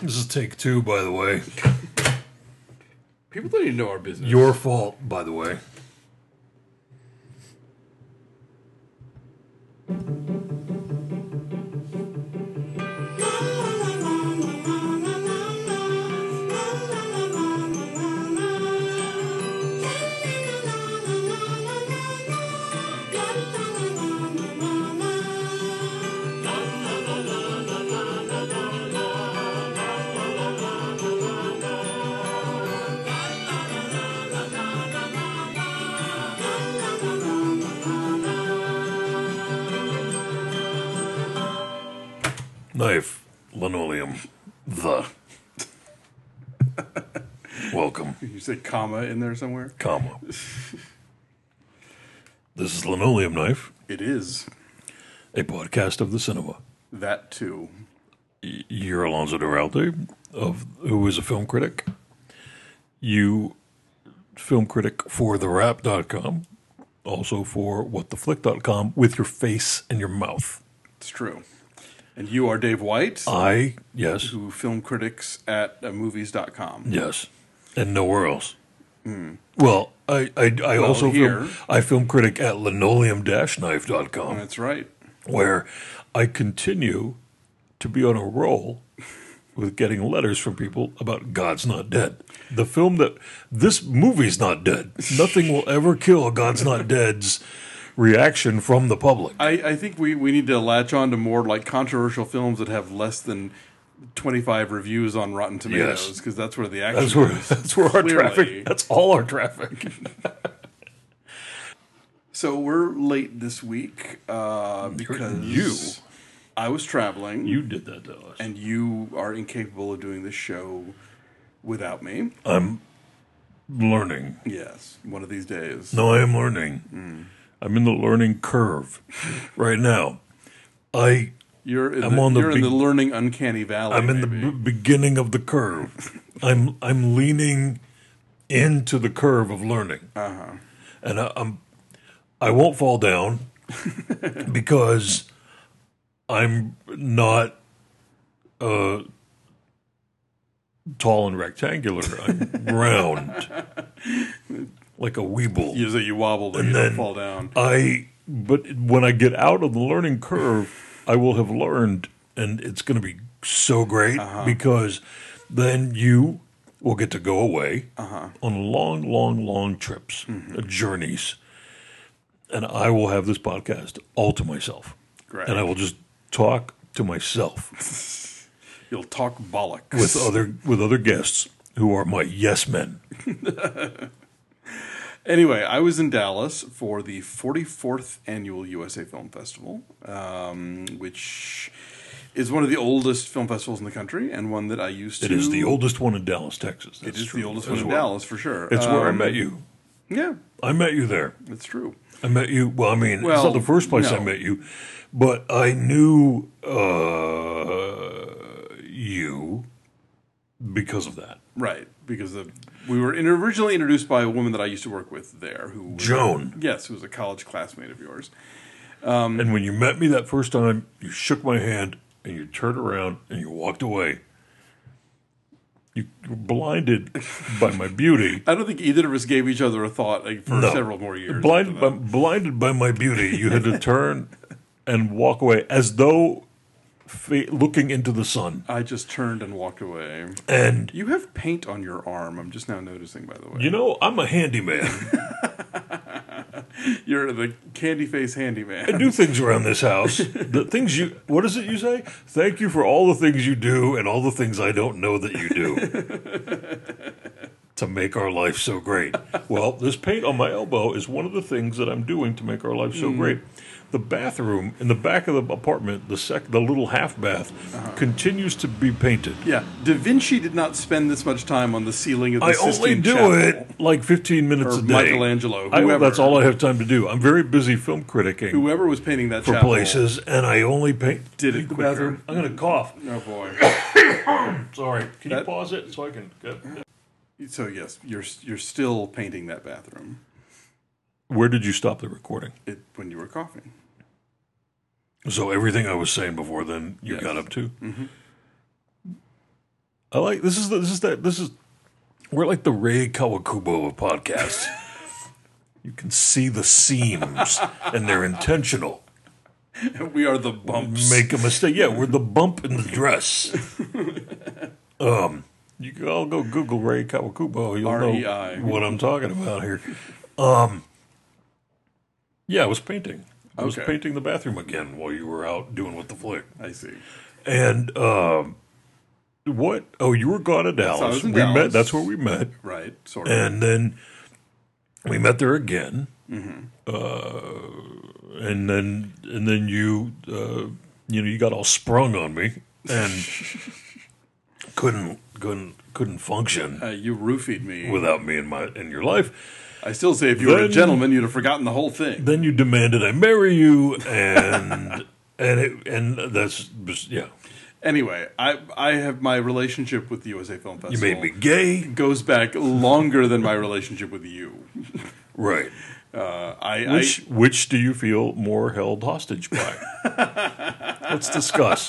This is take 2, by the way. People don't even know our business. Your fault, by the way. Knife, linoleum, the. Welcome, You said comma in there somewhere? comma. This is Linoleum Knife, It is. a podcast of the cinema. That too. You're Alonso Duralte, who is a film critic. You, film critic for TheWrap.com, also for WhatTheFlick.com, with your face and your mouth. It's true. And you are Dave White, Yes, who film critics at movies.com. yes, and nowhere else. Well, I also here. film critic at linoleum-knife.com, That's right. where I continue to be on a roll with getting letters from people about God's Not Dead. The film this movie's not dead. Nothing will ever kill God's Not Dead's reaction from the public. I think we need to latch on to more like controversial films that have less than 25 reviews on Rotten Tomatoes, because that's where the action is. That's where our Clearly. traffic. That's all our traffic. So we're late this week because I was traveling. You did that to us. And you are incapable of doing this show without me. I'm learning. Yes, one of these days. No, I am learning. I'm in the learning curve right now. You're in I'm the learning uncanny valley. I'm in the beginning of the curve. I'm leaning into the curve of learning, and I won't fall down because I'm not tall and rectangular. I'm round, like a weeble. You wobble, but you don't fall down. But when I get out of the learning curve, I will have learned, and it's going to be so great because then you will get to go away on long, long, long trips, journeys, and I will have this podcast all to myself. Great. And I will just talk to myself. You'll talk bollocks with other guests who are my yes men. Anyway, I was in Dallas for the 44th Annual USA Film Festival, which is one of the oldest film festivals in the country, and one that I used to... It is the oldest one in Dallas, Texas. It is the oldest one in Dallas, for sure. It's where I met you. Yeah. I met you there. It's true. I met you... Well, I mean, it's not the first place I met you, but I knew you because of that. Right, because we were originally introduced by a woman that I used to work with there. Joan. Yes, who was a college classmate of yours. And when you met me that first time, you shook my hand, and you turned around, and you walked away. You were blinded by my beauty. I don't think either of us gave each other a thought for several more years. Blinded by my beauty, you had to turn and walk away as though looking into the sun. I just turned and walked away. And you have paint on your arm. I'm just now noticing, by the way. You know, I'm a handyman. You're the candy face handyman. I do things around this house. What is it you say? Thank you for all the things you do and all the things I don't know that you do to make our life so great. Well, this paint on my elbow is one of the things that I'm doing to make our life so great. The bathroom in the back of the apartment, the little half bath, continues to be painted. Yeah, Da Vinci did not spend this much time on the ceiling of the Sistine Chapel. I only do it like 15 minutes a day. Michelangelo, whoever. That's all I have time to do. I'm very busy film criticking. Whoever was painting that for chapel places, and I only paint did it the quicker. bathroom. I'm going to cough. Oh boy. Sorry. Can you pause it so I can? So yes, you're still painting that bathroom. Where did you stop the recording? When you were coughing. So everything I was saying before then, you got up to? Mm-hmm. I like this is we're like the Ray Kawakubo of podcasts. You can see the seams, and they're intentional. We are the bumps. Make a mistake. Yeah, we're the bump in the dress. You can all go Google Ray Kawakubo. You'll REI. know what I'm talking about here. Yeah, I was painting. I was Okay. painting the bathroom again while you were out doing with the flick. I see. And what? Oh, you were gone to Dallas. I was in we Dallas. met. That's where we met. Right, sort of. And then we met there again. Mm-hmm. And then you you got all sprung on me and couldn't function You roofied me. without me in your life. I still say if you were a Then- gentleman, you'd have forgotten the whole thing. Then you demanded I marry you, and and that's yeah. Anyway, I have my relationship with the USA Film You Festival. made me gay, goes back longer than my relationship with you. right? I Which do you feel more held hostage by? Let's discuss.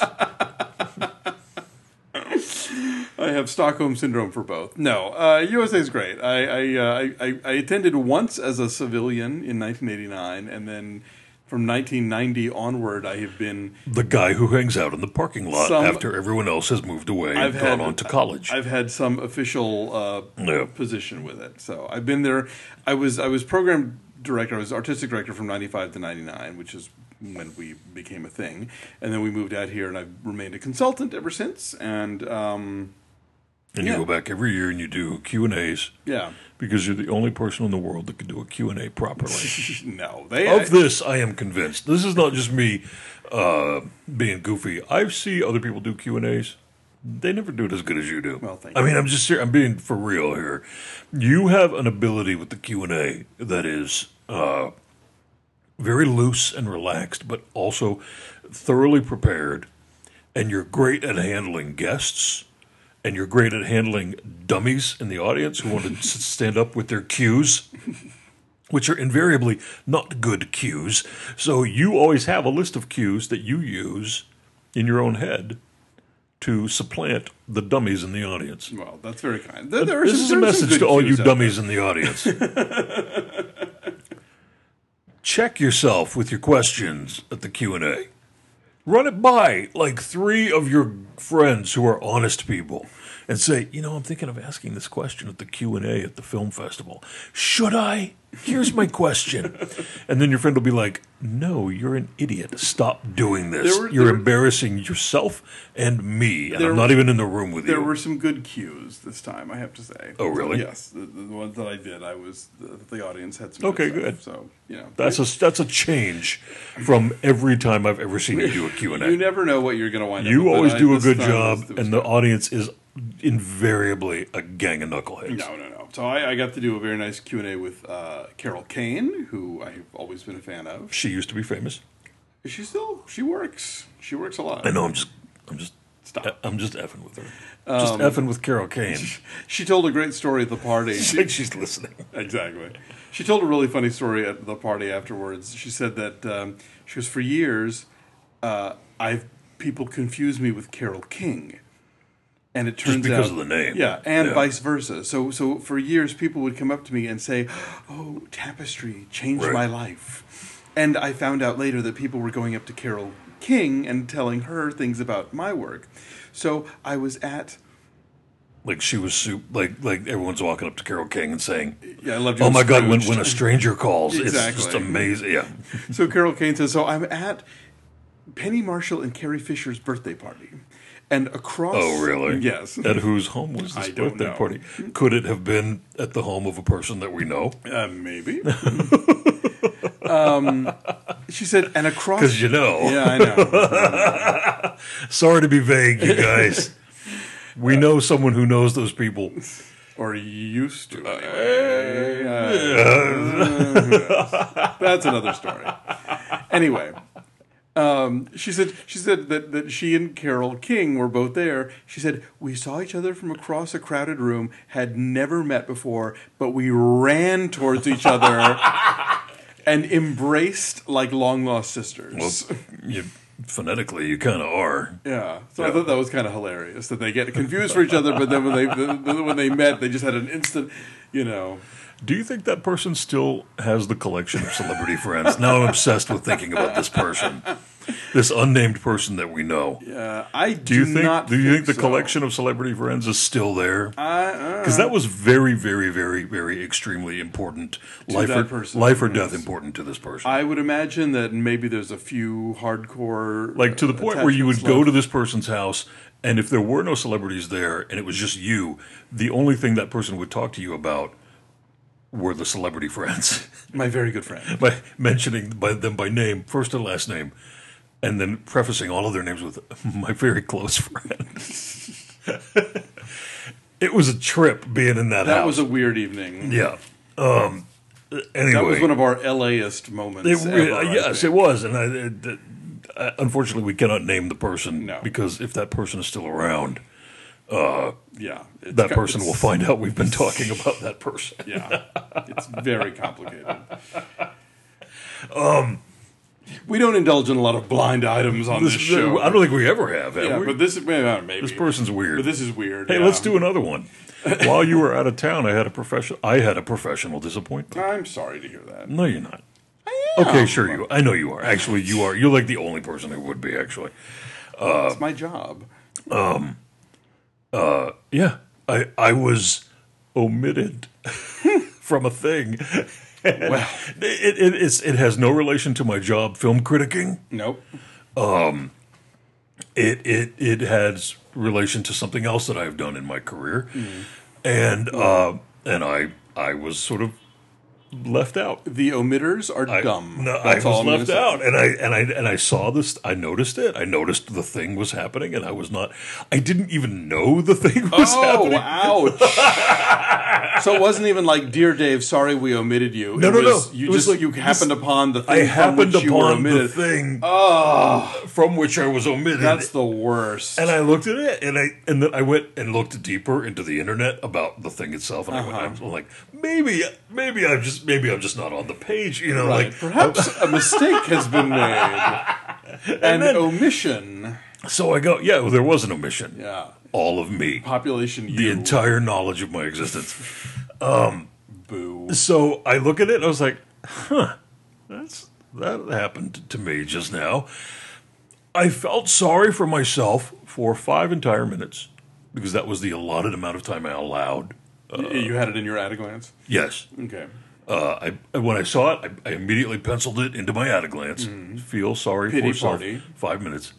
I have Stockholm syndrome for both. No, USA is great. I attended once as a civilian in 1989, and then from 1990 onward, I have been. The guy who hangs out in the parking lot Some- after everyone else has moved away and gone on to college. I've had some official Yeah. position with it, so I've been there. I was program director. I was artistic director from 95 to 99, which is when we became a thing, and then we moved out here, and I've remained a consultant ever since. And And you Yeah. go back every year and you do Q&As yeah, because you're the only person in the world that can do a Q&A properly. no, they Of this, I am convinced. This is not just me being goofy. I see other people do Q&As. They never do it as good as you do. Well, thank I you. mean, I'm being for real here. You have an ability with the Q&A that is very loose and relaxed, but also thoroughly prepared. And you're great at handling guests. And you're great at handling dummies in the audience who want to stand up with their cues, which are invariably not good cues. So you always have a list of cues that you use in your own head to supplant the dummies in the audience. Well, that's very kind. This is a message to all you dummies in the audience. Check yourself with your questions at the Q&A. Run it by like 3 of your friends who are honest people and say, I'm thinking of asking this question at the Q&A at the film festival. Should I? Here's my question. And then your friend will be like, no, you're an idiot. Stop doing this. You're embarrassing yourself and me. And I'm not even in the room with you. There were some good cues this time, I have to say. Oh, really? Yes, the ones that I did, the audience had some. Okay, good. good. Stuff, so That's a change from every time I've ever seen you do a Q&A. You never know what you're going to wind up. You with, always but do a this good time job, was and the good. audience is invariably a gang of knuckleheads. No. So I got to do a very nice Q&A with Carol Kane, who I've always been a fan of. She used to be famous. She works. She works a lot. I know. I'm just Stop. I'm just effing with her. Just effing with Carol Kane. She told a great story at the party. She's like she's listening. Exactly. She told a really funny story at the party afterwards. She said that she goes, for years, people confuse me with Carol King. And it turns because out, of the name. yeah, and Yeah. vice versa. So for years, people would come up to me and say, "Oh, Tapestry changed Right. my life," and I found out later that people were going up to Carol King and telling her things about my work. So I was at, Like she was like everyone's walking up to Carol King and saying, yeah, I loved you. "Oh in my God, when Scrooged." a stranger calls, it's Exactly. just amazing." Yeah. So Carol Kane says, so I'm at Penny Marshall and Carrie Fisher's birthday party. And across... Oh, really? Yes. At whose home was this I don't birthday know. party? Could it have been at the home of a person that we know? Maybe. She said, and across... Because you know. Yeah, I know. Sorry to be vague, you guys. We know someone who knows those people. Or used to, anyway. That's another story. Anyway... she said that she and Carol King were both there. She said, we saw each other from across a crowded room, had never met before, but we ran towards each other and embraced like long-lost sisters. Well, phonetically, you kind of are. Yeah. So I Yeah. thought that was kind of hilarious that they get confused for each other, but then when they met, they just had an instant, you know. Do you think that person still has the collection of celebrity friends? Now I'm obsessed with thinking about this person, this unnamed person that we know. I Do you think? not Do you think the so. collection of celebrity friends is still there? I, Because that was very, very, very, very extremely important. Life that or, person, life or death yes. important to this person. I would imagine that maybe there's a few hardcore, Like to the point where you would attachments go to left. this person's house, and if there were no celebrities there, and it was just you, the only thing that person would talk to you about were the celebrity friends. My very good friend. By mentioning them by name, first and last name, and then prefacing all of their names with my very close friend. It was a trip being in that house. That was a weird evening. Yeah. Anyway, That was one of our LAist moments. It really, ever, I yes, think. it was, and unfortunately, we cannot name the person No. because if that person is still around, Yeah, that person will find out we've been talking about that person. Yeah, it's very complicated. We don't indulge in a lot of blind items on this show. I don't think we ever have. Yeah, we? but this is maybe This person's weird. But this is weird. Hey, yeah. let's do another one. While you were out of town, I had a professional disappointment. I'm sorry to hear that. No, you're not. I am. Okay, sure you. I know you are. Actually, you are. You're like the only person who would be. Actually, It's my job. yeah. I was omitted from a thing. Well, It has no relation to my job, film criticking. nope. It has relation to something else that I've done in my career, and I was sort of left out. The omitters are dumb. No, That's I all was I'm gonna left say. out, and I saw this. I noticed it. I noticed the thing was happening, and I was not. I didn't even know the thing was happening. Ouch! So it wasn't even like, "Dear Dave, sorry we omitted you." No, no. You It was just like you happened upon the I thing from happened which you were upon the omitted. thing from which I was omitted. That's the worst. And I looked at it, and then I went and looked deeper into the internet about the thing itself, and I was like, maybe I'm just not on the page, you know, Right. like Perhaps a mistake has been made. An omission. So I go, yeah, well, there was an omission. Yeah. All of me, Population the U. entire knowledge of my existence. Boo. So I look at it, and I was like, that happened to me just now. I felt sorry for myself for 5 entire minutes because that was the allotted amount of time I allowed. You had it in your at-a-glance? Yes. Okay. When I saw it, I immediately penciled it into my at-a-glance. Feel sorry Pity for self. party. 5 minutes.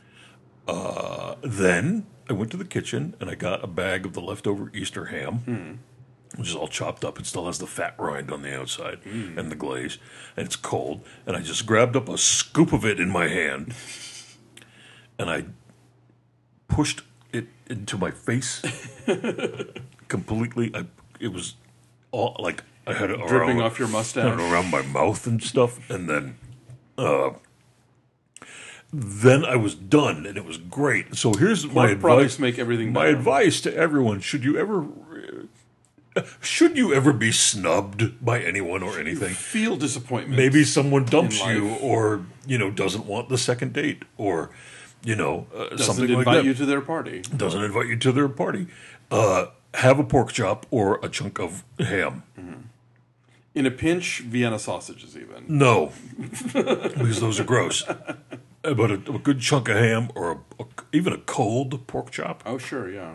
Then I went to the kitchen and I got a bag of the leftover Easter ham, which is all chopped up. It still has the fat rind on the outside and the glaze, and it's cold. And I just grabbed up a scoop of it in my hand, and I pushed it into my face completely. It was all like I had it Dripping around, off your mustache. around my mouth and stuff, and then I was done, and it was great. So here's my Pork products advice. make everything My better. advice to everyone: should you ever be snubbed by anyone or anything? Feel disappointment. Maybe someone dumps in you, life. or doesn't want the second date, or Doesn't something like invite that. you to their party. Doesn't invite you to their party. Have a pork chop or a chunk of ham. In a pinch, Vienna sausages even. No, because those are gross. But a good chunk of ham or even a cold pork chop, Oh, sure, yeah.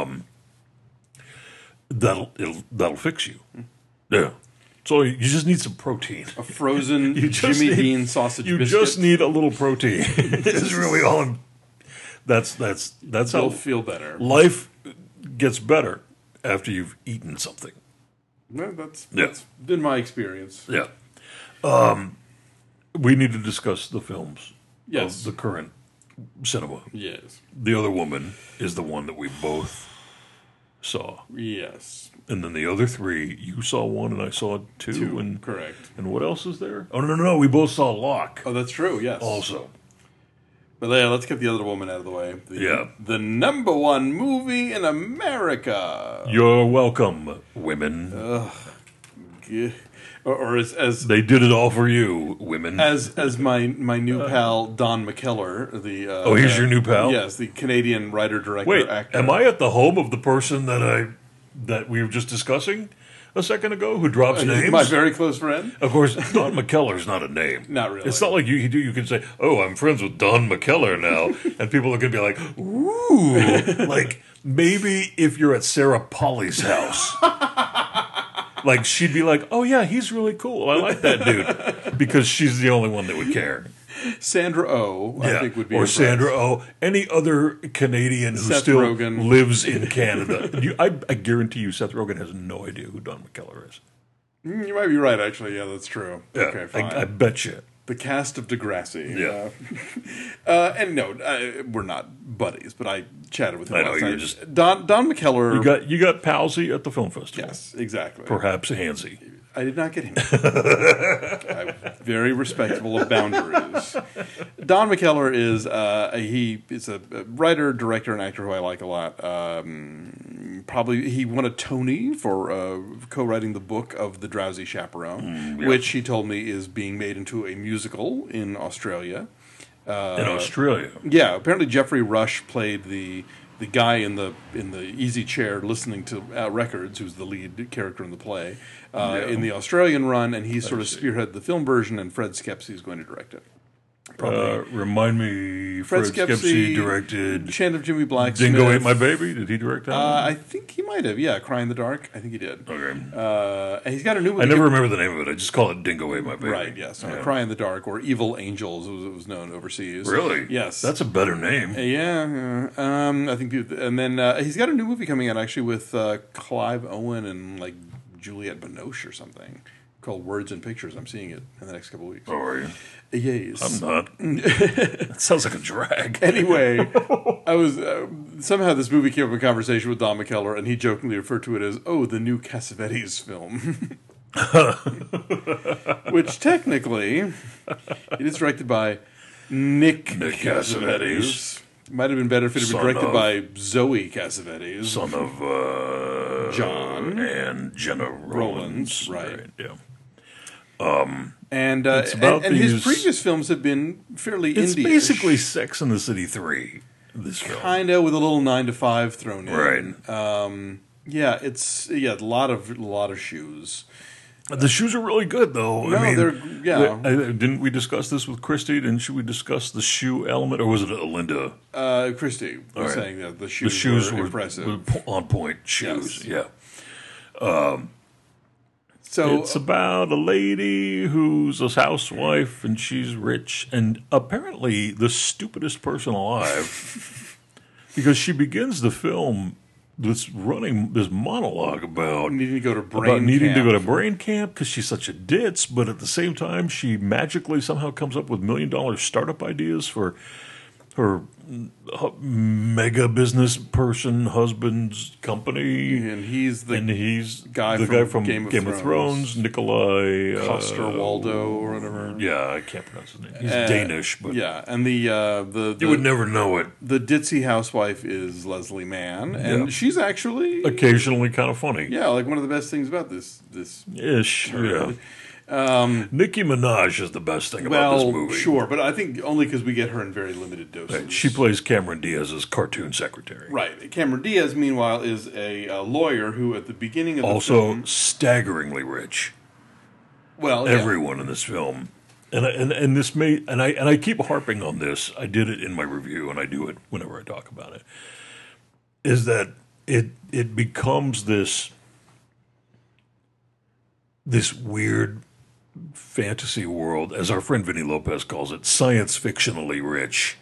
that'll fix you. Yeah. So you just need some protein. A frozen You just Jimmy need- Dean sausage You biscuit. just need a little protein. It's really all. That's You'll how feel better. life gets better after you've eaten something. Well, that's Yeah. been my experience. Yeah. We need to discuss the films Yes. of the current cinema. Yes. The Other Woman is the one that we both saw. Yes. And then the other 3, you saw 1 and I saw 2. And Correct. And what else is there? Oh, no. We both saw Locke Oh, that's true, yes. also. But yeah, let's get the other woman out of the way. Yeah. The number 1 movie in America. You're welcome, women. or as They did it all for you, women. as my new pal Don McKellar, the Oh, he's your new pal? Yes, the Canadian writer, director, Wait, actor. am I at the home of the person that we were just discussing a second ago who drops names? My very close friend. Of course, Don McKellar's not a name. Not really. It's not like you can say, "Oh, I'm friends with Don McKellar now," and people are going to be like, "Ooh," like maybe if you're at Sarah Polly's house, like she'd be like, "Oh yeah, he's really cool. I like that dude," because she's the only one that would care. Sandra Oh, I think would be or impressed. Sandra Oh, any other Canadian who Seth still Rogen. lives in Canada. I guarantee you, Seth Rogen has no idea who Don McKellar is. You might be right, actually. Yeah, that's true. Yeah, Okay, fine. I bet you. The cast of Degrassi. Yeah. And no, we're not buddies, but I chatted with him I know, last you're night. just- Don McKellar. You got Palsy at the film festival. Yes, exactly. Perhaps Hansy. I did not get him. I'm very respectful of boundaries. Don McKellar is he's a writer, director, and actor who I like a lot. Probably he won a Tony for co-writing the book of The Drowsy Chaperone, which he told me is being made into a musical in Australia. In Australia. Yeah, apparently Jeffrey Rush played the guy in the easy chair listening to records, who's the lead character in the play, in the Australian run, and he sort of spearheaded the film version, and Fred Skepsey is going to direct it. Remind me, Fred Skepsey directed Chant of Jimmy Blacksmith. Dingo Ate My Baby. Did he direct that one? I think he might have. Yeah, Cry in the Dark. I think he did. Okay. And he's got a new movie. I never remember the name of it. I just call it Dingo Ate My Baby. Right, yes. Cry in the Dark, or Evil Angels, as it was known overseas. Really? Yes. That's a better name. Yeah. I think, and then he's got a new movie coming out actually with Clive Owen and like Juliette Binoche or something called Words and Pictures. I'm seeing it in the next couple of weeks. Oh, are you? Yes. I'm not. That sounds like a drag. Anyway, I was somehow this movie came up in conversation with Don McKellar, and he jokingly referred to it as, the new Cassavetes film. Which technically, it is directed by Nick Cassavetes. Might have been better if it had been Son directed of- by Zoe Cassavetes. Son of John. and Jenna Rollins. right. Yeah. And It's about and his these- previous films have been fairly It's indie-ish. basically Sex and the City 3, this film. Kind of with a little 9 to 5 thrown in. Right. Yeah, it's a lot of shoes. The shoes are really good, though. No, I mean, they're- yeah. Didn't we discuss this with Christy? Didn't we discuss the shoe element, or was it Linda? Christy was right. saying that the The shoes, shoes were were impressive. on point shoes. Yes. Yeah. So It's about a lady who's a housewife and she's rich and apparently the stupidest person alive because she begins the film this monologue about needing to go to brain needing to camp. go to brain camp because she's such a ditz, but at the same time she magically somehow comes up with $1 million startup ideas for her mega business person husband's company. and he's the he's guy the from guy from Game of Game of Thrones. Thrones, Nikolai Coster-Waldau or whatever. Yeah, I can't pronounce his name. He's Danish, but Yeah, and the you would never know it. the ditzy housewife is Leslie Mann, and Yeah. she's actually Occasionally, kind of funny. like one of the best things about this. Ish. Yeah. Nicki Minaj is the best thing about this Well, movie. sure, but I think only because we get her in very limited doses. She plays Cameron Diaz's cartoon secretary. Right. Cameron Diaz, meanwhile, is a lawyer who, at the beginning of the Also, film, staggeringly rich. well, Everyone in this film, and this may, and I keep harping on this. I did it in my review, and I do it whenever I talk about it. Is that it becomes this weird fantasy world, as our friend Vinny Lopez calls it, science fictionally rich.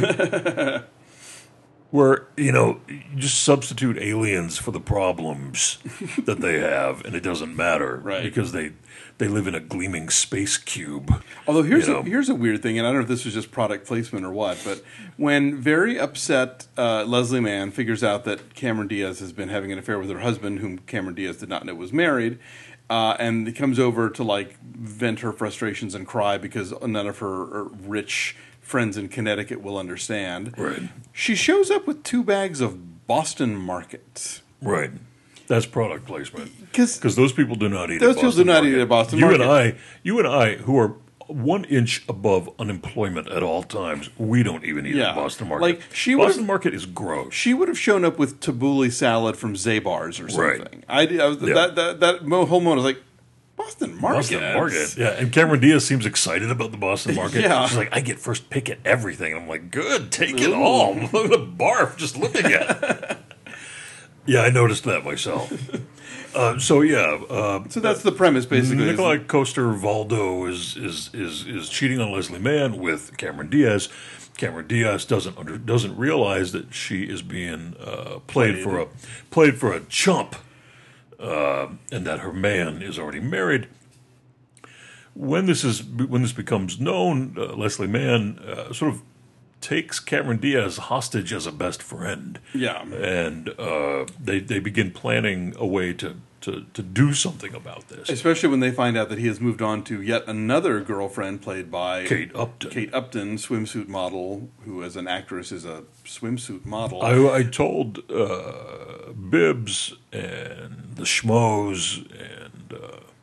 Where, you just substitute aliens for the problems that they have, and it doesn't matter. Right. Because they live in a gleaming space cube. Although here's you know. here's a weird thing, and I don't know if this was just product placement or what, but when very upset Leslie Mann figures out that Cameron Diaz has been having an affair with her husband, whom Cameron Diaz did not know was married, and he comes over to vent her frustrations and cry because none of her rich friends in Connecticut will understand. Right. She shows up with 2 bags of Boston Market. Right. That's product placement. Because Because those people do not eat. those at people Boston do not Market. eat at Boston You Market. you and I, who are 1 inch above unemployment at all times, we don't even eat Yeah. at Boston Market. Like, she would've- Boston Market is gross. she would have shown up with tabbouleh salad from Zabar's or Right. something. I was, Yeah. that whole moment was like, Boston Market. Boston Market, yeah. And Cameron Diaz seems excited about the Boston Market. Yeah. She's like, I get first pick at everything. And I'm like, good, take it all. Look at the barf just looking at it. Yeah, I noticed that myself. So that's the premise, basically. Nikolai Coster-Waldau is cheating on Leslie Mann with Cameron Diaz. Cameron Diaz doesn't realize that she is being played for a chump, and that her man is already married. When this becomes known, Leslie Mann sort of takes Cameron Diaz hostage as a best friend. Yeah. And they begin planning a way to do something about this. Especially when they find out that he has moved on to yet another girlfriend played by Kate Upton. Kate Upton, swimsuit model, who as an actress is a swimsuit model. I told Bibbs and the Schmoes and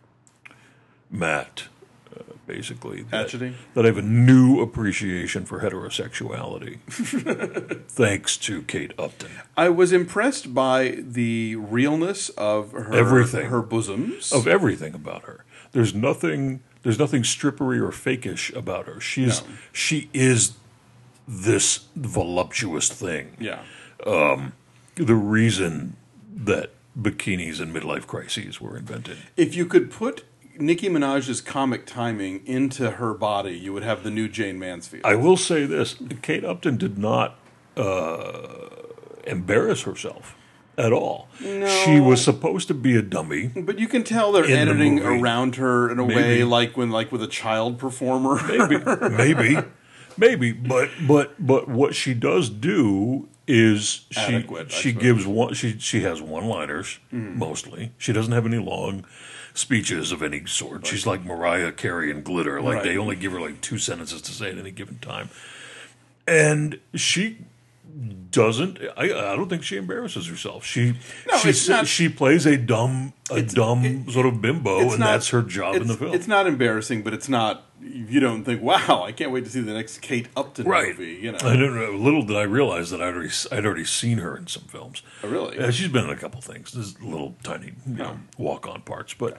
Matt, basically, Hatchety? that I have a new appreciation for heterosexuality thanks to Kate Upton. I was impressed by the realness of Everything. her bosoms. Of everything about her. There's nothing strippery or fakish about her. She is this voluptuous thing. Yeah. The reason that bikinis and midlife crises were invented. If you could put Nicki Minaj's comic timing into her body, you would have the new Jane Mansfield. I will say this: Kate Upton did not embarrass herself at all. No. She was supposed to be a dummy. But you can tell they're In the editing movie. around her in a Maybe. way like with a child performer. Maybe, but what she does do is Adequate, I she suppose. gives one she has one-liners mostly. She doesn't have any long speeches of any sort. She's like Mariah Carey in Glitter. Like Right. they only give her like 2 sentences to say at any given time, and she doesn't. I don't think she embarrasses herself. it's not- She plays a dumb sort of bimbo, It's and not- that's her job in the film. It's not embarrassing, but it's not. You don't think, "Wow, I can't wait to see the next Kate Upton Right. movie." You know, I don't know. Little did I realize that I'd already seen her in some films. Oh, really? She's been in a couple things. There's little tiny walk-on parts, but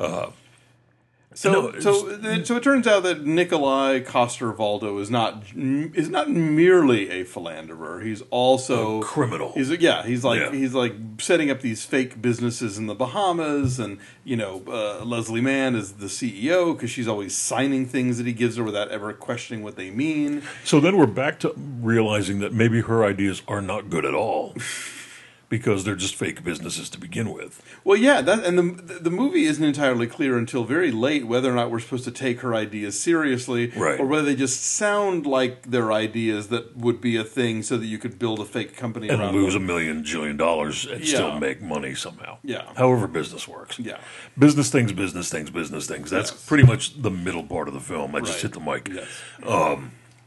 So it turns out that Nikolai Coster-Waldau is not merely a philanderer. He's also A criminal. He's like setting up these fake businesses in the Bahamas, and Leslie Mann is the CEO because she's always signing things that he gives her without ever questioning what they mean. so then we're back to realizing that maybe her ideas are not good at all because they're just fake businesses to begin with. Well, yeah, the movie isn't entirely clear until very late whether or not we're supposed to take her ideas seriously, Right. or whether they just sound like they're ideas that would be a thing, so that you could build a fake company And around lose them. $1 million jillion and Yeah. still make money somehow. Yeah. However business works. Yeah. Business things. That's Yes. pretty much the middle part of the film. I just Right. hit the mic. Yes.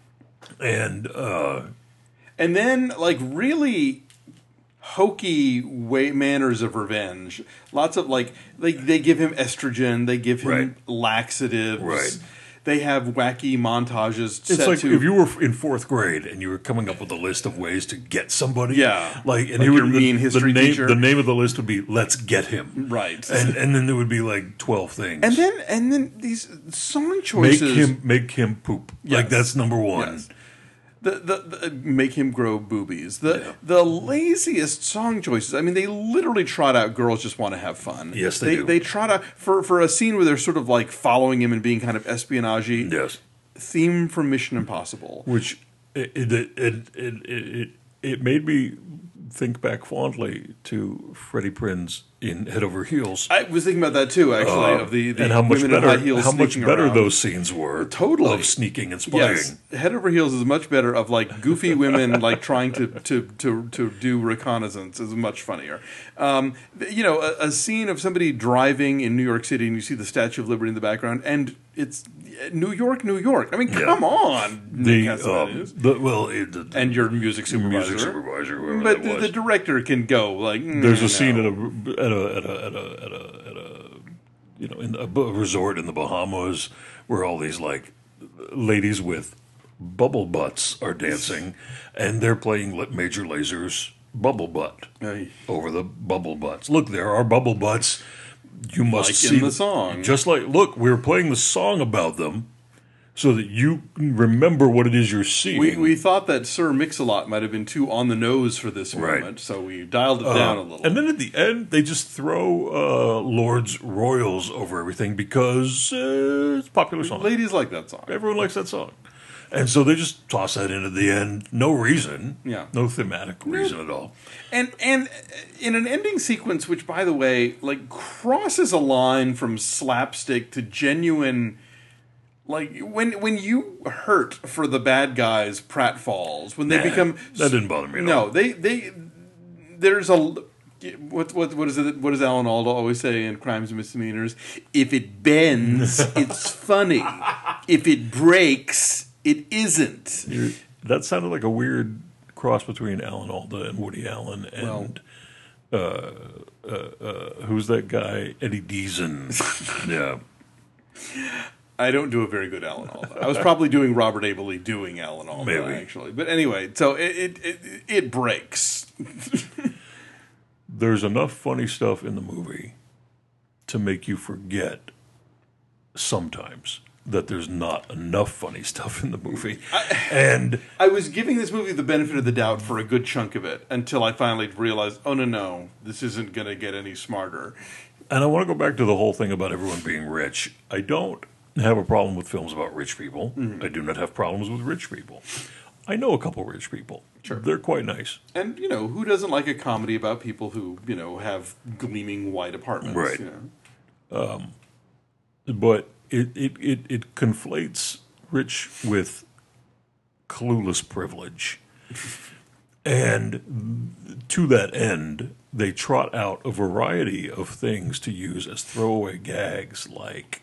And then, like, really hokey manners of revenge. Lots of, like, they give him estrogen, they give him Right. laxatives. Right. They have wacky montages It's set like to... if you were in 4th grade and you were coming up with a list of ways to get somebody. Yeah. Like, and Like it would, your mean history teacher. The name of the list would be "Let's Get Him." Right. And then there would be like 12 things. And then these song choices... make him poop. Yes. Like that's number one. Yes. The make him grow boobies. The laziest song choices. I mean, they literally trot out "Girls Just Want to Have Fun." Yes, they do. They trot out for a scene where they're sort of like following him and being kind of espionage-y. Yes. Theme from Mission Impossible. Which it made me think back fondly to Freddie Prinze in Head Over Heels. I was thinking about that too, actually, of the And how much women in better, high heels how much sneaking better around. those scenes were. Totally. Of sneaking and spying. Yes, Head Over Heels is much better. Of like goofy women like trying to do reconnaissance is much funnier. A scene of somebody driving in New York City and you see the Statue of Liberty in the background, and it's New York, New York. I mean, come on, Nick Cassavetes. And your music supervisor, whoever but that was. the director can go like. There's a scene at in a resort in the Bahamas where all these like ladies with bubble butts are dancing, and they're playing Major Laser's Bubble Butt over the bubble butts. Look, there are bubble butts. You must like see in the song. Just like, look, we're playing the song about them so that you can remember what it is you're seeing. We thought that Sir Mix-a-Lot might have been too on the nose for this moment, Right. so we dialed it down a little. And then at the end, they just throw Lord's Royals over everything because it's a popular song. Ladies like that song. Everyone likes that song. And so they just toss that in at the end. No reason. Yeah. No thematic reason at all. And in an ending sequence, which, by the way, like crosses a line from slapstick to genuine. Like when you hurt for the bad guys, pratfalls, when they become that didn't bother me at all. No, there's a what is it? What does Alan Alda always say in Crimes and Misdemeanors? If it bends, it's funny. If it breaks, it isn't. That sounded like a weird cross between Alan Alda and Woody Allen and who's that guy? Eddie Deason. Yeah. I don't do a very good Alan Alda. I was probably doing Robert Abele doing Alan Alda, Maybe. actually. But anyway, so it breaks. There's enough funny stuff in the movie to make you forget sometimes that there's not enough funny stuff in the movie. I was giving this movie the benefit of the doubt for a good chunk of it until I finally realized, oh, no, this isn't going to get any smarter. And I want to go back to the whole thing about everyone being rich. I don't have a problem with films about rich people. I do not have problems with rich people. I know a couple rich people. Sure. They're quite nice. And, who doesn't like a comedy about people who, have gleaming white apartments? Right. You know? But it conflates rich with clueless privilege. And to that end, they trot out a variety of things to use as throwaway gags like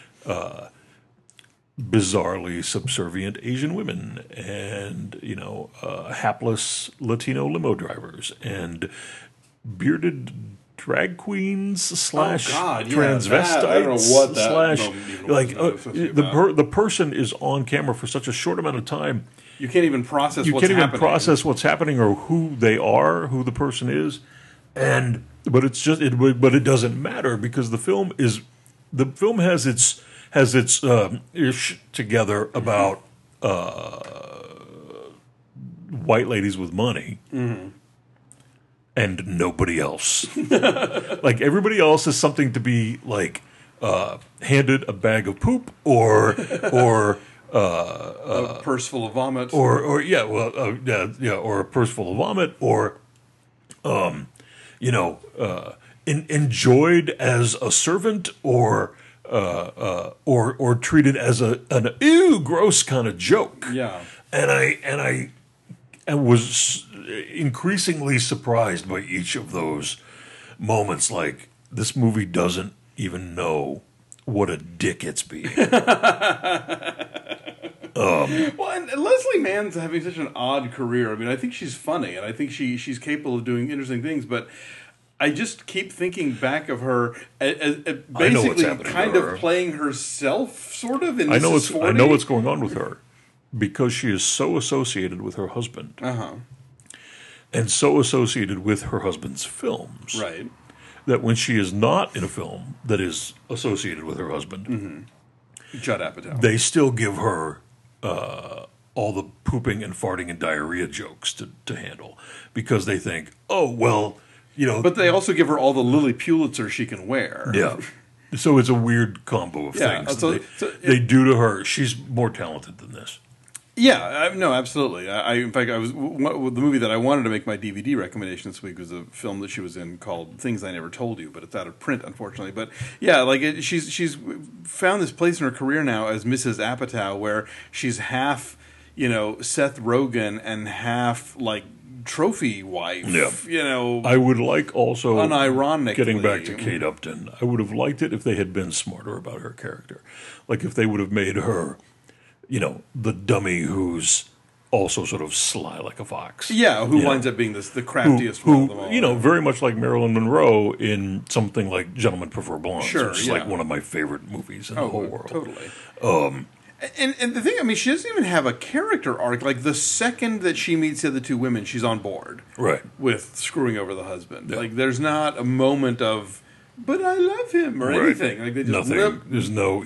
bizarrely subservient Asian women and, hapless Latino limo drivers and bearded drag queens slash transvestites. I don't know what that slash even like was supposed to be about. the person is on camera for such a short amount of time. You can't even process You what's can't even happening. process what's happening or who they are, who the person is, but it doesn't matter because the film has its ish together about white ladies with money. Mm-hmm. And nobody else. Like everybody else is something to be like handed a bag of poop or a purse full of vomit, or a purse full of vomit, or enjoyed as a servant, or treated as an ew gross kind of joke. Yeah, and I was increasingly surprised by each of those moments. Like, this movie doesn't even know what a dick it's being. Well, and Leslie Mann's having such an odd career. I mean, I think she's funny, and I think she's capable of doing interesting things, but I just keep thinking back of her as basically kind of playing herself, sort of. In I know what's going on with her because she is so associated with her husband. And so associated with her husband's films. Right. That when she is not in a film that is associated with her husband, Judd Apatow, they still give her all the pooping and farting and diarrhea jokes to handle because they think, oh, well, But they also give her all the Lily Pulitzer she can wear. Yeah. So it's a weird combo of things they do to her. She's more talented than this. Yeah, no, absolutely. In fact, the movie that I wanted to make my DVD recommendation this week was a film that she was in called "Things I Never Told You," but it's out of print, unfortunately. But yeah, like she's found this place in her career now as Mrs. Apatow, where she's half, Seth Rogen and half like trophy wife. Yeah. I would like also unironically getting back to Kate Upton. I would have liked it if they had been smarter about her character, like if they would have made her, the dummy who's also sort of sly like a fox. Yeah, who winds up being the craftiest one of them all. Very much like Marilyn Monroe in something like Gentlemen Prefer Blondes, Sure, which is like one of my favorite movies in the whole world. Totally. And the thing, she doesn't even have a character arc. Like, the second that she meets the other two women, she's on board. Right. With screwing over the husband. Yeah. Like, there's not a moment of, but I love him, or anything. Like, they just nothing. There's no,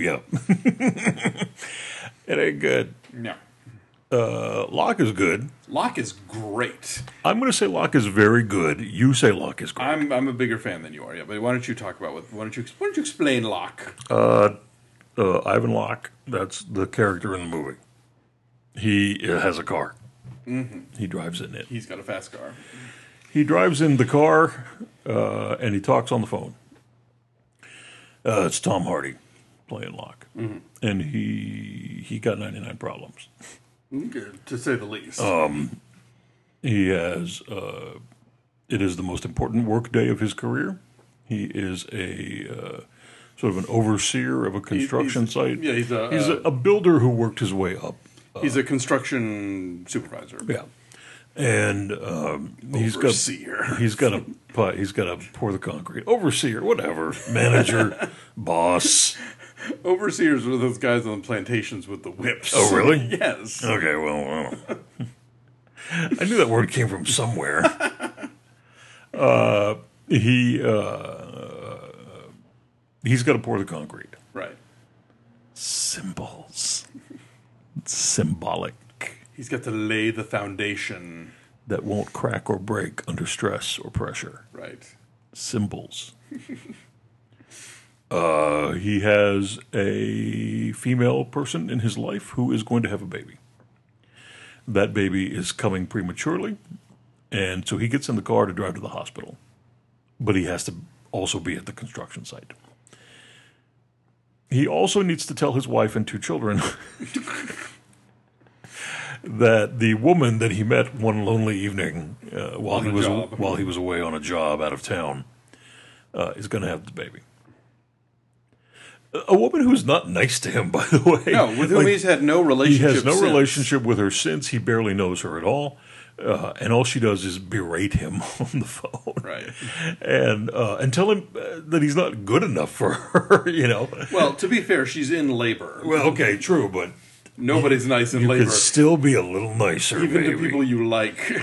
It ain't good. No. Locke is good. Locke is great. I'm going to say Locke is very good. You say Locke is great. I'm a bigger fan than you are, but why don't you talk about why don't you explain Locke? Ivan Locke, that's the character in the movie. He has a car. Mm-hmm. He drives in it. He's got a fast car. He drives in the car, and he talks on the phone. It's Tom Hardy playing Locke. Mm-hmm. And he got 99 problems. Good, to say the least. He has, it is the most important work day of his career. He is a sort of an overseer of a construction site. Yeah, he's a builder who worked his way up. He's a construction supervisor. Yeah, and he's got to pour the concrete. Overseer, whatever, manager, boss. Overseers were those guys on the plantations with the whips. Oh, really? Yes. Okay, well, I knew that word came from somewhere. He's got to pour the concrete. Right. Symbols. Symbolic. He's got to lay the foundation. That won't crack or break under stress or pressure. Right. Symbols. He has a female person in his life who is going to have a baby. That baby is coming prematurely, and so he gets in the car to drive to the hospital. But he has to also be at the construction site. He also needs to tell his wife and two children that the woman that he met one lonely evening while he was away on a job out of town is going to have the baby. A woman who's not nice to him, by the way. No, with whom he's had no relationship. He has no relationship with her since. He barely knows her at all. And all she does is berate him on the phone. Right. And tell him that he's not good enough for her, Well, to be fair, she's in labor. Well, okay, true, but nobody's nice in labor. You could still be a little nicer, even maybe. to people you like.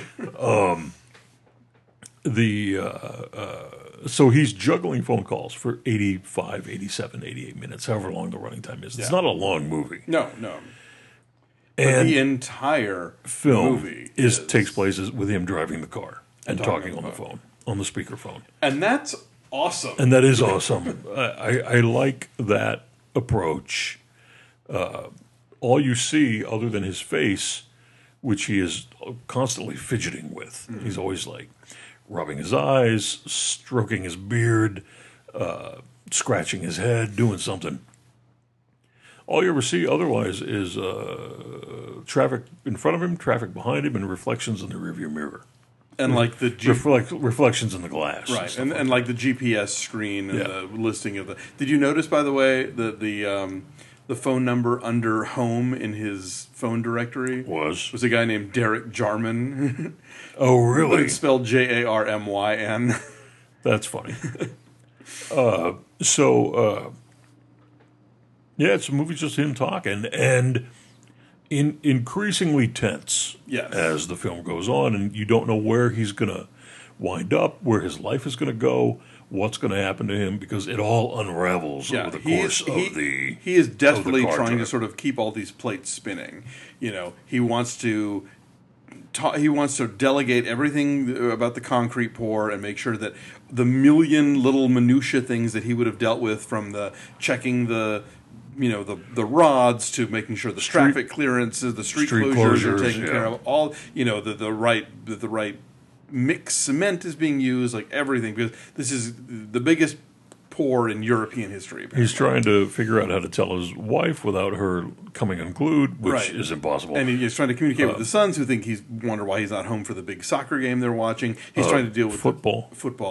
So he's juggling phone calls for 85, 87, 88 minutes, however long the running time is. It's not a long movie. No. But And the entire film movie takes place with him driving the car and talking on the phone, on the speakerphone. And that's awesome. And that is awesome. I like that approach. All you see, other than his face, which he is constantly fidgeting with, he's always like rubbing his eyes, stroking his beard, scratching his head, doing something. All you ever see otherwise is traffic in front of him, traffic behind him, and reflections in the rearview mirror. And like the reflections in the glass. Right, and like the GPS screen and the listing of the... Did you notice, by the way, that the phone number under home in his phone directory was a guy named Derek Jarman? Oh, really? But it's spelled Jarmyn. That's funny. Yeah, it's a movie just him talking, and increasingly tense as the film goes on, and you don't know where he's going to wind up, where his life is going to go, what's going to happen to him, because it all unravels over the course of the... He is desperately trying to sort of keep all these plates spinning. He wants to... He wants to delegate everything about the concrete pour and make sure that the million little minutia things that he would have dealt with, from the checking the the rods to making sure the traffic clearances, the street closures are taken care of. All the right mixed cement is being used, like everything, because this is the biggest pour in European history. Apparently. He's trying to figure out how to tell his wife without her coming unglued, which is impossible. And he's trying to communicate with the sons, who wonder why he's not home for the big soccer game they're watching. He's trying to deal with football,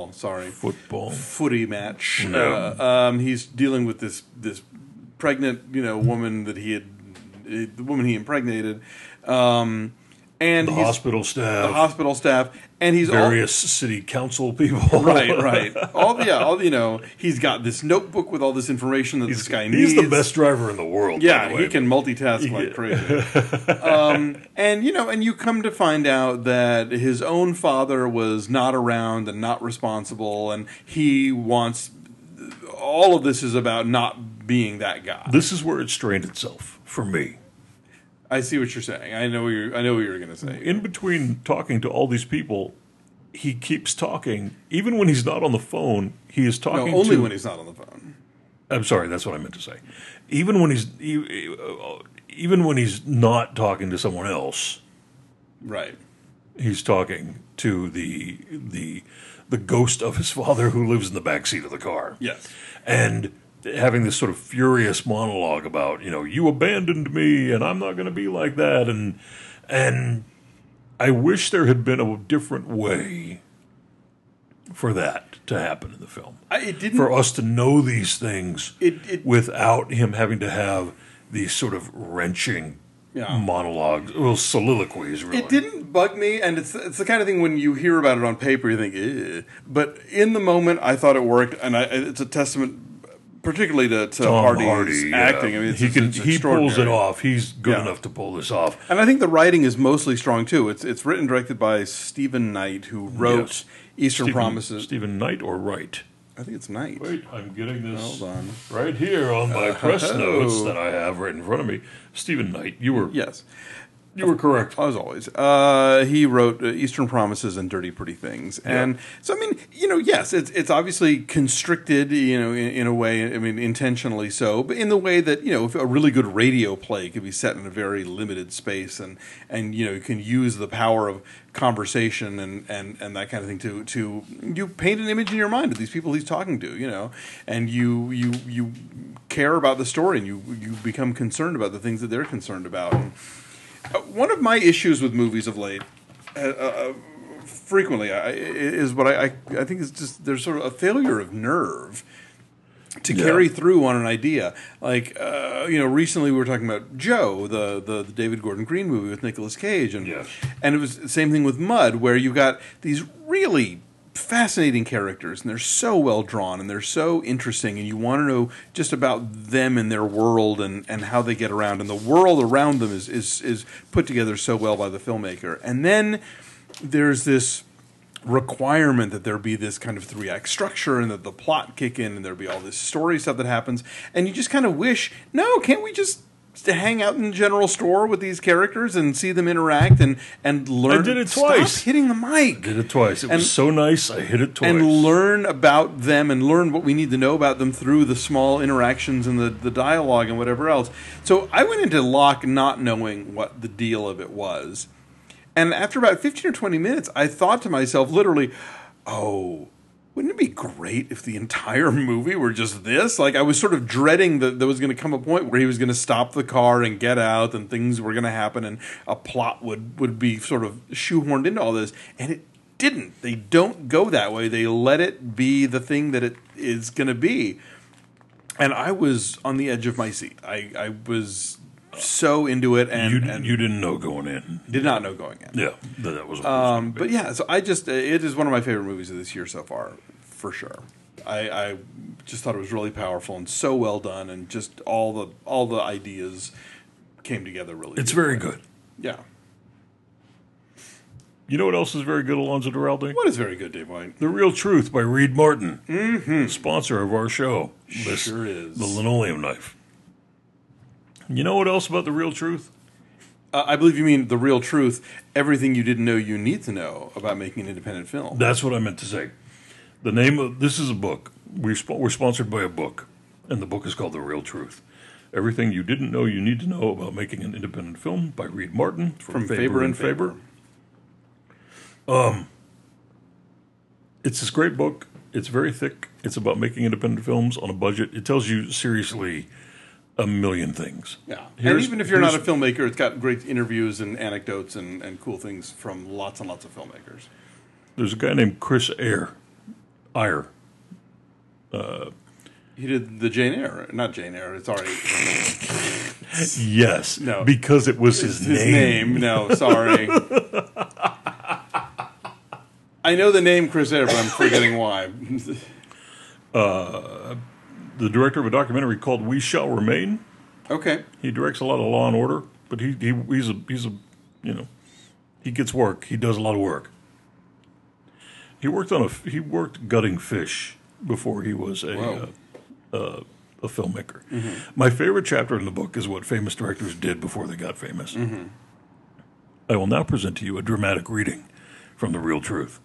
footy match. No. He's dealing with this pregnant woman that the woman he impregnated. And the hospital staff, and he's various city council people. right. He's got this notebook with all this information that this guy needs. He's the best driver in the world. Yeah, by the way. He can multitask like crazy. And you come to find out that his own father was not around and not responsible, and he wants. All of this is about not being that guy. This is where it strained itself for me. I see what you're saying. I know what you're going to say. In between talking to all these people, he keeps talking. Even when he's not on the phone, he is talking. No, only when he's not on the phone. I'm sorry, that's what I meant to say. Even when he's not talking to someone else, right? He's talking to the ghost of his father who lives in the back seat of the car. Yes, and having this sort of furious monologue about, you abandoned me and I'm not going to be like that. And I wish there had been a different way for that to happen in the film. It didn't. For us to know these things without him having to have these sort of wrenching monologues, soliloquies, really. It didn't bug me, and it's the kind of thing when you hear about it on paper, you think, ew. But in the moment, I thought it worked, and it's a testament particularly to Hardy's acting. I mean, he pulls it off. He's good enough to pull this off. And I think the writing is mostly strong too. It's written and directed by Stephen Knight, who wrote Eastern Promises. Stephen Knight or Wright? I think it's Knight. Wait, I'm getting this Hold on. right here on my press notes that I have right in front of me. Stephen Knight, you were correct. As always. He wrote Eastern Promises and Dirty Pretty Things. And so, I mean, yes, it's obviously constricted, in a way, I mean, intentionally so, but in the way that, if a really good radio play could be set in a very limited space and you can use the power of conversation and that kind of thing to you paint an image in your mind of these people he's talking to, and you care about the story and you become concerned about the things that they're concerned about. And, one of my issues with movies of late, frequently, is what I think is just there's sort of a failure of nerve to carry through on an idea. Like, recently we were talking about Joe, the David Gordon Green movie with Nicolas Cage, and it was the same thing with Mud, where you got these really fascinating characters, and they're so well drawn and they're so interesting, and you want to know just about them and their world and how they get around, and the world around them is put together so well by the filmmaker. And then there's this requirement that there be this kind of 3-act structure and that the plot kick in and there be all this story stuff that happens, and you just kind of wish, no, can't we just hang out in the general store with these characters and see them interact and learn. I did it twice. Stop hitting the mic. I did it twice. It was so nice. I hit it twice. And learn about them and learn what we need to know about them through the small interactions and the dialogue and whatever else. So I went into Locke not knowing what the deal of it was. And after about 15 or 20 minutes, I thought to myself literally, wouldn't it be great if the entire movie were just this? Like, I was sort of dreading that there was going to come a point where he was going to stop the car and get out and things were going to happen and a plot would be sort of shoehorned into all this. And it didn't. They don't go that way. They let it be the thing that it is going to be. And I was on the edge of my seat. I was so into it, and you didn't know going in. Did not know going in. Yeah, that was. But yeah, so it is one of my favorite movies of this year so far, for sure. I just thought it was really powerful and so well done, and just all the ideas came together really. It's very good. Yeah. You know what else is very good, Alonzo Duralde? What is very good, Dave White? The Real Truth by Reed Martin, sponsor of our show. Sure is. The Linoleum Knife. You know what else about The Real Truth? I believe you mean The Real Truth, everything you didn't know you need to know about making an independent film. That's what I meant to say. The name of this is a book. We're sponsored by a book, and the book is called The Real Truth. Everything You Didn't Know You Need to Know About Making an Independent Film by Reed Martin From Faber and Faber. It's this great book. It's very thick. It's about making independent films on a budget. It tells you seriously a million things. Yeah. And even if you're not a filmmaker, it's got great interviews and anecdotes and cool things from lots and lots of filmmakers. There's a guy named Chris Eyre. He did the Jane Eyre. Not Jane Eyre. It's already... Yes. No. Because it was his name. No, sorry. I know the name Chris Eyre, but I'm forgetting why. The director of a documentary called We Shall Remain. Okay. He directs a lot of Law and Order, but he's a he gets work. He does a lot of work. He worked gutting fish before he was a filmmaker. Mm-hmm. My favorite chapter in the book is what famous directors did before they got famous. Mm-hmm. I will now present to you a dramatic reading from The Real Truth.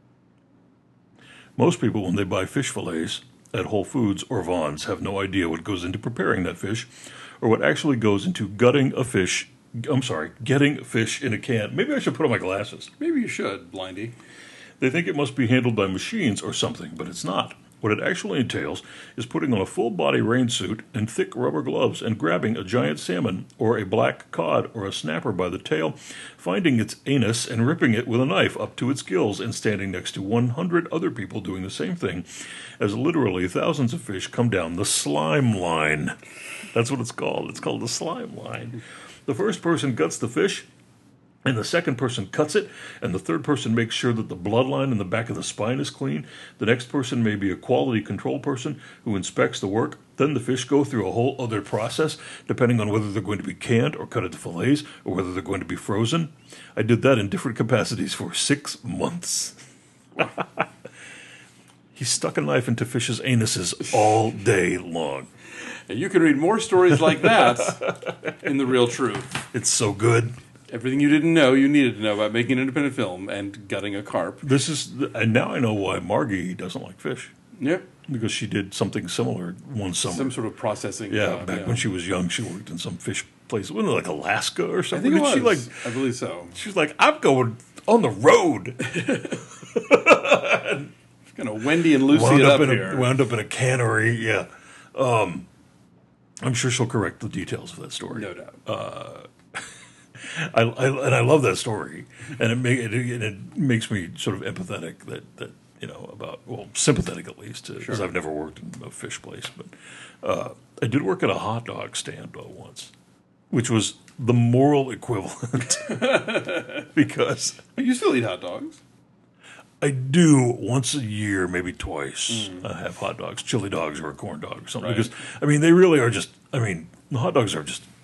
Most people, when they buy fish fillets at Whole Foods or Vons, have no idea what goes into preparing that fish or what actually goes into getting fish in a can. Maybe I should put on my glasses. Maybe you should, Blindy. They think it must be handled by machines or something, but it's not. What it actually entails is putting on a full-body rain suit and thick rubber gloves and grabbing a giant salmon or a black cod or a snapper by the tail, finding its anus and ripping it with a knife up to its gills and standing next to 100 other people doing the same thing as literally thousands of fish come down the slime line. That's what it's called. It's called the slime line. The first person guts the fish, and the second person cuts it, and the third person makes sure that the bloodline in the back of the spine is clean. The next person may be a quality control person who inspects the work. Then the fish go through a whole other process, depending on whether they're going to be canned or cut into fillets, or whether they're going to be frozen. I did that in different capacities for 6 months. He stuck a knife into fish's anuses all day long. And you can read more stories like that in The Real Truth. It's so good. Everything you didn't know you needed to know about making an independent film and gutting a carp. And now I know why Margie doesn't like fish. Yeah. Because she did something similar one summer. Some sort of processing. Yeah, back when she was young, she worked in some fish place. Wasn't it like Alaska or something? I think it was. I believe so. She was like, I'm going on the road. Kind of Wendy and Lucy it up here. Wound up in a cannery, yeah. I'm sure she'll correct the details of that story. No doubt. I love that story, and it makes me sort of empathetic that sympathetic at least, because I've never worked in a fish place, but I did work at a hot dog stand once, which was the moral equivalent because you still eat hot dogs. I do once a year, maybe twice. I have hot dogs, chili dogs, or a corn dog or something. Right. Because they really are just. The hot dogs are just.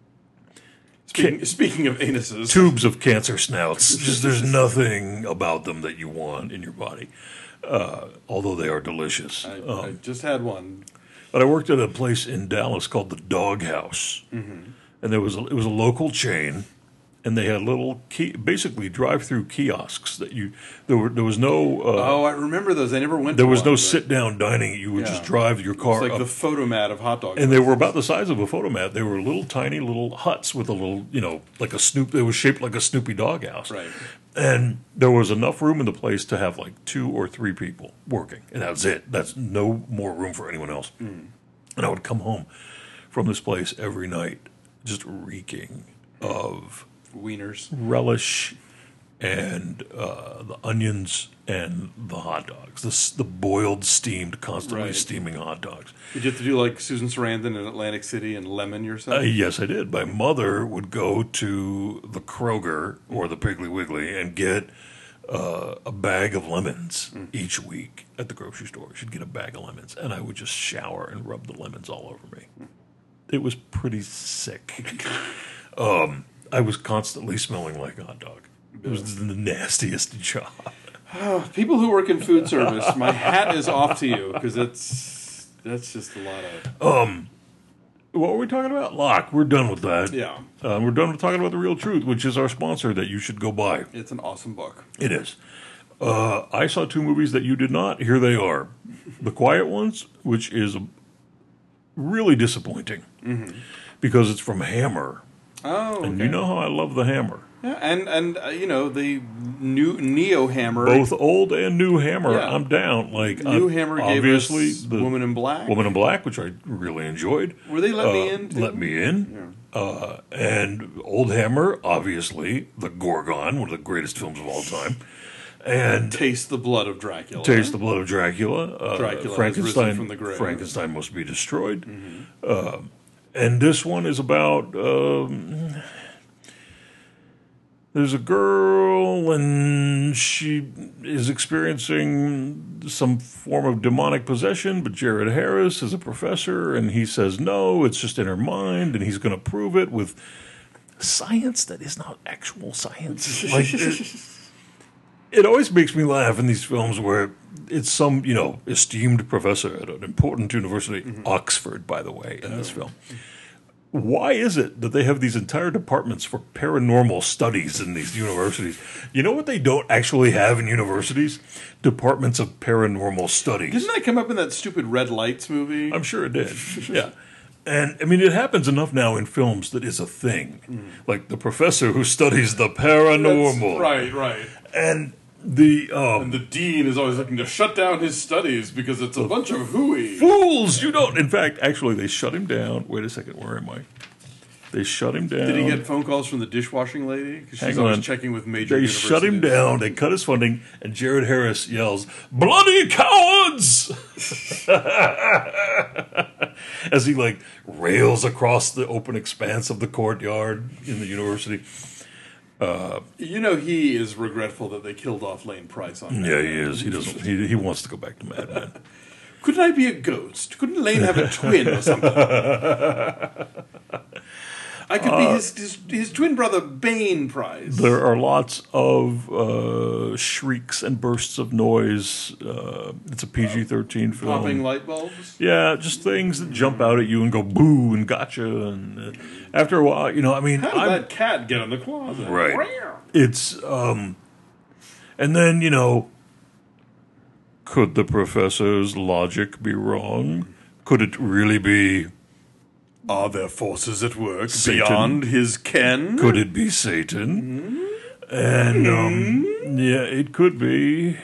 Speaking of anuses, tubes of cancer snouts. Just there's nothing about them that you want in your body, although they are delicious. I just had one. But I worked at a place in Dallas called the Dog House, and it was a local chain, and they had little basically drive-through kiosks that there was no. I remember those. I never went. There was no sit-down dining. You would just drive your car. It was like up. the photomat of hot dogs, and they were about the size of a photomat. They were little tiny little huts with a little, like a Snoop. They were shaped like a Snoopy dog house, right? And there was enough room in the place to have like 2 or 3 people working, and that was it. That's no more room for anyone else. And I would come home from this place every night, just reeking of wieners, relish, and the onions and the hot dogs, the boiled, steamed, constantly steaming hot dogs. Did you have to do like Susan Sarandon in Atlantic City and lemon yourself? Yes, I did. My mother would go to the Kroger or the Piggly Wiggly and get a bag of lemons each week at the grocery store. She'd get a bag of lemons, and I would just shower and rub the lemons all over me. It was pretty sick. I was constantly smelling like a hot dog. It was the nastiest job. People who work in food service, my hat is off to you because that's just a lot of. What were we talking about? Locke. We're done with that. Yeah. We're done with talking about The Real Truth, which is our sponsor that you should go buy. It's an awesome book. It is. I saw 2 movies that you did not. Here they are. The Quiet Ones, which is really disappointing because it's from Hammer. Oh, okay. And you know how I love the Hammer. Yeah, and the new Neo Hammer. Both old and new Hammer, Yeah. I'm down. Like New Hammer gave obviously us the Woman in Black. Woman in Black, which I really enjoyed. Were they Let Me In, too? Let Me In. And Old Hammer, obviously, The Gorgon, one of the greatest films of all time. And Taste the Blood of Dracula. Taste the Blood of Dracula. Dracula has risen Frankenstein from the grave. Frankenstein Must Be Destroyed. And this one is about there's a girl and she is experiencing some form of demonic possession, but Jared Harris is a professor and he says no, it's just in her mind, and he's going to prove it with science that is not actual science. Like it always makes me laugh in these films where it's some, esteemed professor at an important university, Oxford, by the way, in this film. Why is it that they have these entire departments for paranormal studies in these universities? You know what they don't actually have in universities? Departments of paranormal studies. Didn't that come up in that stupid Red Lights movie? I'm sure it did. Yeah. And, I mean, it happens enough now in films that it's a thing. Like the professor who studies the paranormal. Right. And And the dean is always looking to shut down his studies because it's a bunch of hooey. fools, you don't. In fact, actually, they shut him down. Wait a second, where am I? They shut him down. Did he get phone calls from the dishwashing lady? Because she's Hang always on. checking with major They universities. shut him down. They cut his funding, and Jared Harris yells, "Bloody cowards!" as he rails across the open expanse of the courtyard in the university. He is regretful that they killed off Lane Price on that. Yeah, he is. He doesn't. He wants to go back to Mad Men. Couldn't I be a ghost? Couldn't Lane have a twin or something? I could be his twin brother, Bane Price. There are lots of shrieks and bursts of noise. It's a PG-13 film. Popping light bulbs? Yeah, just things that jump out at you and go boo and gotcha. And after a while, How did that cat get in the closet? Right. It's, and then, could the professor's logic be wrong? Could it really be... Are there forces at work Satan? beyond his ken? Could it be Satan? And, yeah, it could be.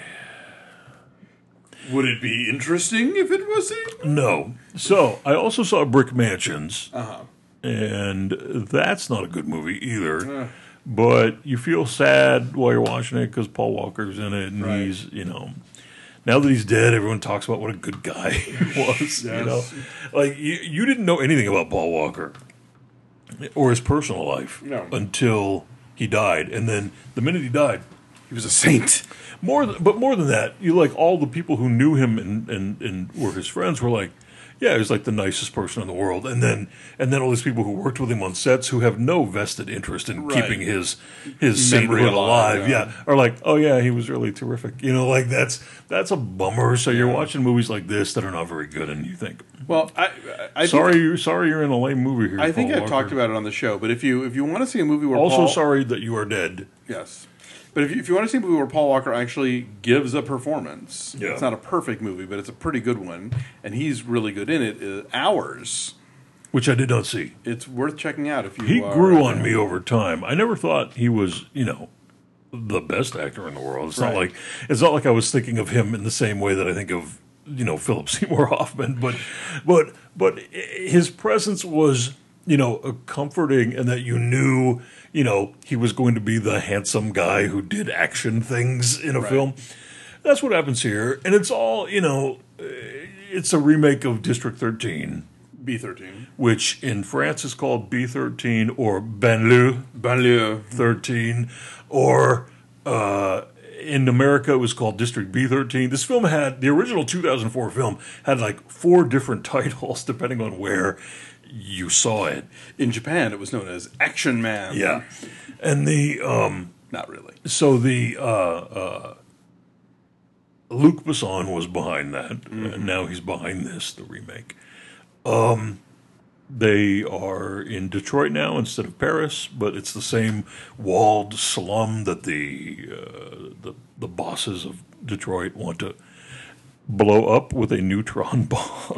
Would it be interesting if it was Satan? No. So, I also saw Brick Mansions. And that's not a good movie either. But you feel sad while you're watching it because Paul Walker's in it, and Right. he's, now that he's dead, everyone talks about what a good guy he was. Yes. You didn't know anything about Paul Walker or his personal life until he died, and then the minute he died, He was a saint. more than that, all the people who knew him and were his friends were like, yeah, he was like the nicest person in the world, and then all these people who worked with him on sets who have no vested interest in Right. keeping his sainthood alive, are like, oh yeah, he was really terrific. That's a bummer. So you're watching movies like this that are not very good, and you think, Well, I sorry you're in a lame movie here. I think Paul I Walker. talked about it on the show, but if you want to see a movie where Also, Paul, sorry that you are dead. yes, but if you want to see a movie where Paul Walker actually gives a performance, Yeah. it's not a perfect movie, but it's a pretty good one, and he's really good in it. Hours, Which I did not see. it's worth checking out if you. He are, grew on me over time. I never thought he was, the best actor in the world. It's Right. not like I was thinking of him in the same way that I think of, Philip Seymour Hoffman. But his presence was, comforting, and that you knew, he was going to be the handsome guy who did action things in a film. That's what happens here, and it's all, it's a remake of District 13. B-13. Which in France is called B-13 or Banlieue 13, or in America it was called District B-13. This film the original 2004 film had 4 different titles depending on where you saw it. In Japan, it was known as Action Man. Yeah. And Not really. so Luc Besson was behind that, and now he's behind this, the remake. They are in Detroit now instead of Paris, but it's the same walled slum that the bosses of Detroit want to blow up with a neutron bomb.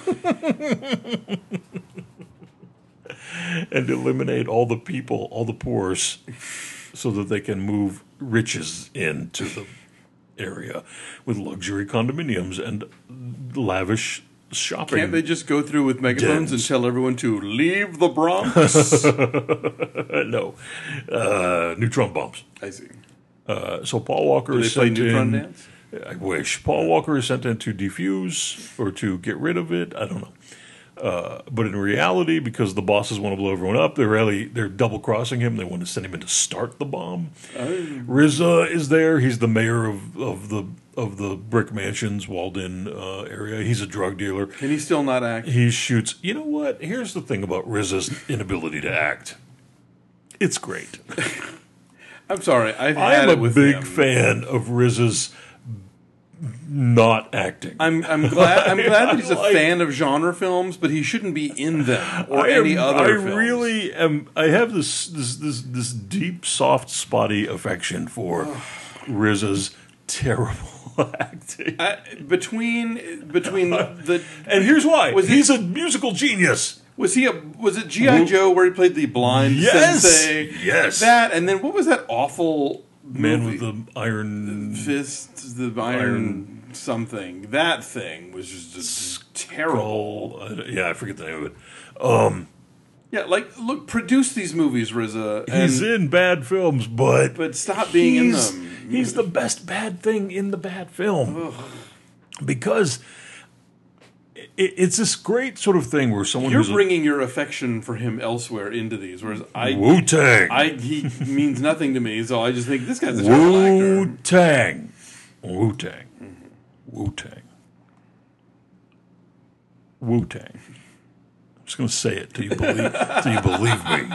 and eliminate all the people, all the poors, so that they can move riches into the area with luxury condominiums and lavish shopping. Can't they just go through with megaphones dens. and tell everyone to leave the Bronx? No. Neutron bombs. I see. So Paul Walker Do they is play sent neutron in. dance? I wish. Paul Walker is sent in to defuse or to get rid of it. I don't know. But in reality, because the bosses want to blow everyone up, they're double crossing him. They want to send him in to start the bomb. RZA is there. He's the mayor of the brick mansions, walled-in area. He's a drug dealer. Can he still not act? He shoots. You know what? Here's the thing about RZA's inability to act. It's great. I'm sorry. I've I had am it a with big him. fan of RZA's not acting. I'm glad that he's a Like- fan of genre films, but he shouldn't be in them or I am- any other films. I really am. I have this deep, soft, spotty affection for RZA's terrible acting. Between the And here's why. Was He's a musical genius. was it G.I. Joe where he played the blind Yes! sensei? Yes. That, and then what was that awful Man movie? with the iron Fist, the iron something. That thing was just terrible. Yeah, I forget the name of it. Yeah, like look, produce these movies, RZA. He's and, in bad films, but stop being in he's- them. He's the best bad thing in the bad film. Because it's this great sort of thing where someone You're who's bringing your affection for him elsewhere into these, whereas Wu-Tang. he means nothing to me. So I just think this guy's a terrible actor. Wu-Tang. Wu-Tang. Wu-Tang. Wu-Tang. I'm just going to say it till you believe me.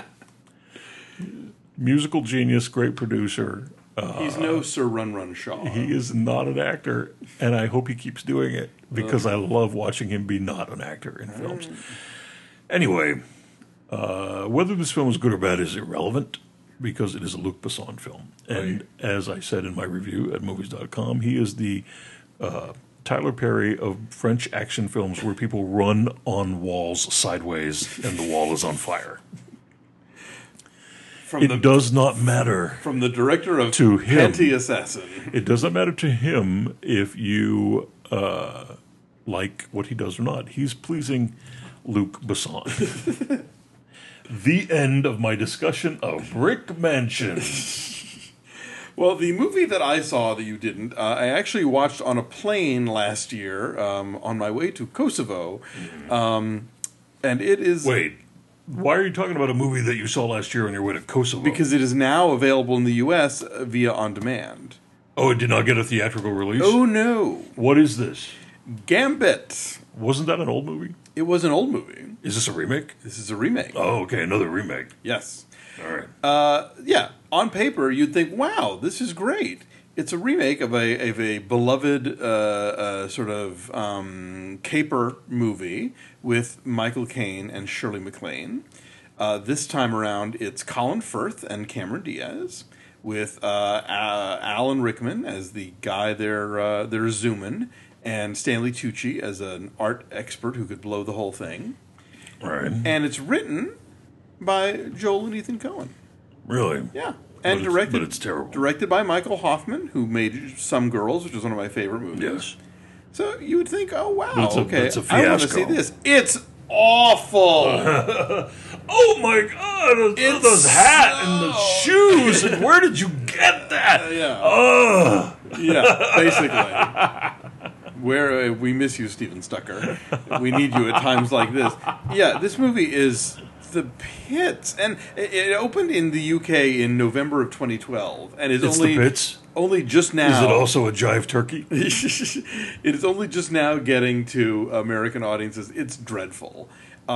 Musical genius, great producer. He's no Sir Run Shaw. He is not an actor, and I hope he keeps doing it because I love watching him be not an actor in films. Anyway, whether this film is good or bad is irrelevant because it is a Luc Besson film. And as I said in my review at movies.com, he is the Tyler Perry of French action films where people run on walls sideways and the wall is on fire. It does not matter. From the director of To him. Panty Assassin. It doesn't matter to him if you like what he does or not. He's pleasing Luc Besson. The end of my discussion of Brick Mansion. Well, the movie that I saw that you didn't, I actually watched on a plane last year on my way to Kosovo. And it is... Wait, why are you talking about a movie that you saw last year on your way to Kosovo? Because it is now available in the U.S. Via On Demand. Oh, it did not get a theatrical release? Oh, no. What is this? Gambit. Wasn't that an old movie? It was an old movie. Is this a remake? This is a remake. Oh, okay, another remake. Yes. All right. Yeah, on paper, you'd think, wow, this is great. It's a remake of a beloved sort of caper movie with Michael Caine and Shirley MacLaine. This time around, it's Colin Firth and Cameron Diaz with Alan Rickman as the guy they're zooming, and Stanley Tucci as an art expert who could blow the whole thing. All right. And it's written by Joel and Ethan Coen. Really? Yeah. And But it's terrible. Directed by Michael Hoffman, who made Some Girls, which is one of my favorite movies. Yes. So you would think, oh, wow, But okay, it's a I want to fiasco. see this. It's awful. Oh my God! It's Those hat and the so- shoes, and where did you get that? Yeah. Ugh. Yeah, basically. Where we miss you, Steven Stucker. We need you at times like this. Yeah, this movie is the pits, and it opened in the UK in November of 2012, and is It's only the pits. only just now. Is it also a jive turkey? It is only just now getting to American audiences. It's dreadful.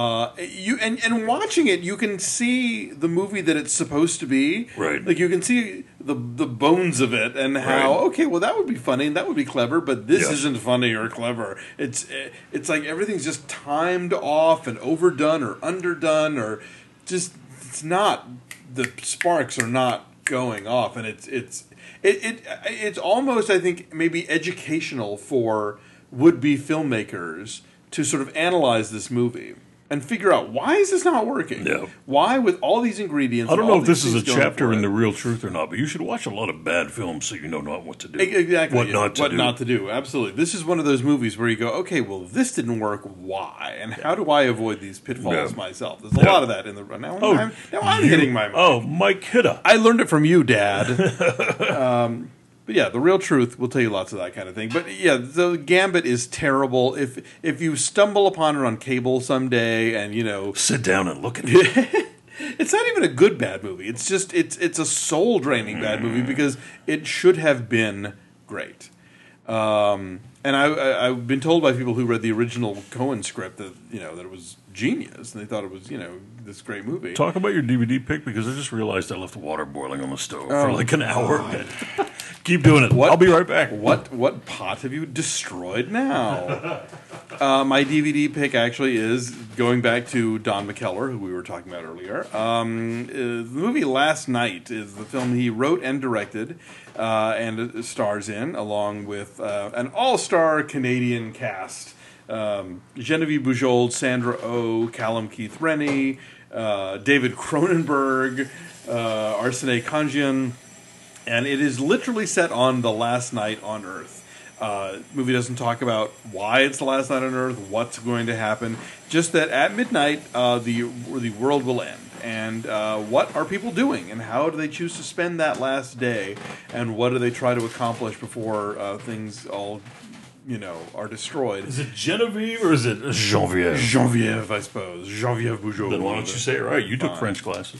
And watching it, you can see the movie that it's supposed to be. Right. Like you can see the bones of it and how Right. okay, well that would be funny and that would be clever, but this Yes. isn't funny or clever. It's like everything's just timed off and overdone or underdone or just it's not, the sparks are not going off, and it's almost, I think, maybe educational for would-be filmmakers to sort of analyze this movie and figure out, why is this not working? Yeah. Why, with all these ingredients? I don't and all know if this these is a things going chapter for in it- The Real Truth or not, but you should watch a lot of bad films so you know not what to do. Exactly. What not to do. not to do. Absolutely. This is one of those movies where you go, okay, well, this didn't work. Why? And how do I avoid these pitfalls Yeah. myself? There's a lot of that in the. Now I'm hitting my. Oh, Mike Hitta. I learned it from you, Dad. But yeah, The Real Truth will tell you lots of that kind of thing. But yeah, the Gambit is terrible. If you stumble upon it on cable someday, and you know, Sit down and look at it. it's not even a good bad movie. It's just it's a soul draining bad movie because it should have been great. And I've been told by people who read the original Coen script that that it was genius, and they thought it was this great movie. Talk about your DVD pick, because I just realized I left the water boiling on the stove for like an hour. Keep doing it. I'll be right back. What pot have you destroyed now? My DVD pick actually is going back to Don McKellar, who we were talking about earlier. The movie Last Night is the film he wrote and directed, and stars in, along with an all-star Canadian cast. Genevieve Bujold, Sandra Oh, Callum Keith Rennie, David Cronenberg, Arsene Kanjian. And it is literally set on the last night on Earth. Movie doesn't talk about why it's the last night on Earth, what's going to happen. Just that at midnight, the world will end. And what are people doing? And how do they choose to spend that last day? And what do they try to accomplish before things all, are destroyed? Is it Genevieve or is it Genevieve? Genevieve, I suppose. Genevieve Bujold. Then why don't you say it right? You took French classes.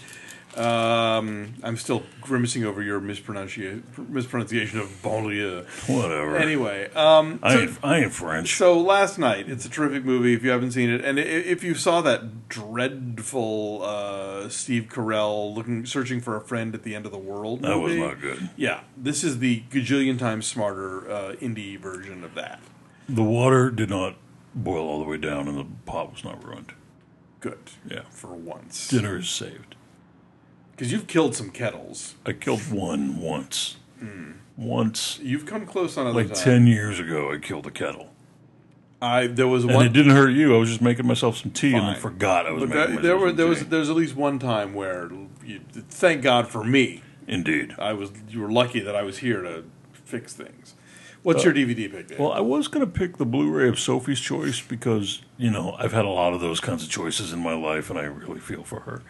I'm still grimacing over your mispronunciation of banlieue. Whatever. Anyway, I ain't French. so Last Night, it's a terrific movie if you haven't seen it, and if you saw that dreadful Steve Carell searching for a friend at the end of the world That was movie, not good. Yeah, this is the gajillion times smarter indie version of that. The water did not boil all the way down, and the pot was not ruined. Good, Yeah. for once, Dinner is saved. because you've killed some kettles. I killed one once. Once. You've come close on other Like times. 10 years ago, I killed a kettle. There was And one. it didn't hurt you. I was just making myself some tea and Fine. then forgot I was But making myself there some tea. was at least one time where, thank God for me, Indeed. you were lucky that I was here to fix things. What's your DVD pick, Dave? Well, I was going to pick the Blu-ray of Sophie's Choice because, I've had a lot of those kinds of choices in my life, and I really feel for her.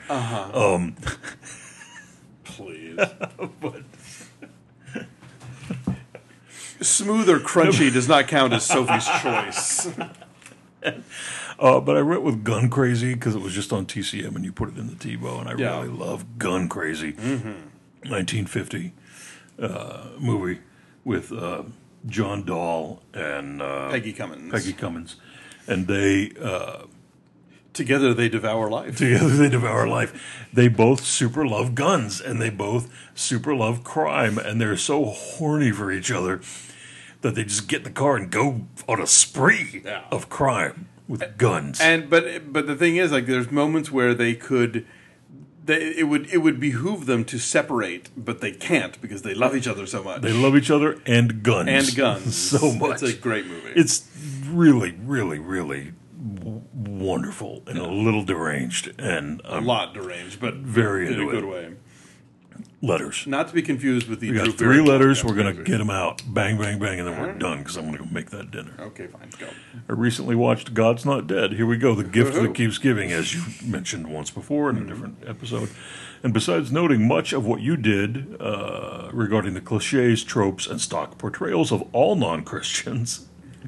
Please. But Smooth or crunchy does not count as Sophie's Choice. but I went with Gun Crazy because it was just on TCM, and you put it in the TiVo, and I Yeah. really love Gun Crazy. 1950 movie with John Dahl and Peggy Cummins. Peggy Cummins. And they... Together they devour life. Together they devour life. They both super love guns, and they both super love crime, and they're so horny for each other that they just get in the car and go on a spree of crime with guns. But the thing is, like, there's moments where they could. It would behoove them to separate, but they can't because they love each other so much. They love each other and guns. And guns. so much. It's a great movie. It's really, really, really wonderful and a little deranged, and a lot deranged, but very in a into good it. way. Letters. Not to be confused with the. We got Drew 3 Barrymore letters. We're going to movie. get them out. Bang, bang, bang, and then we're done because I'm going to go make that dinner. Okay, fine, go. I recently watched God's Not Dead. Here we go. The gift Woohoo. that keeps giving, as you mentioned once before in a different episode. And besides noting much of what you did regarding the cliches, tropes, and stock portrayals of all non-Christians,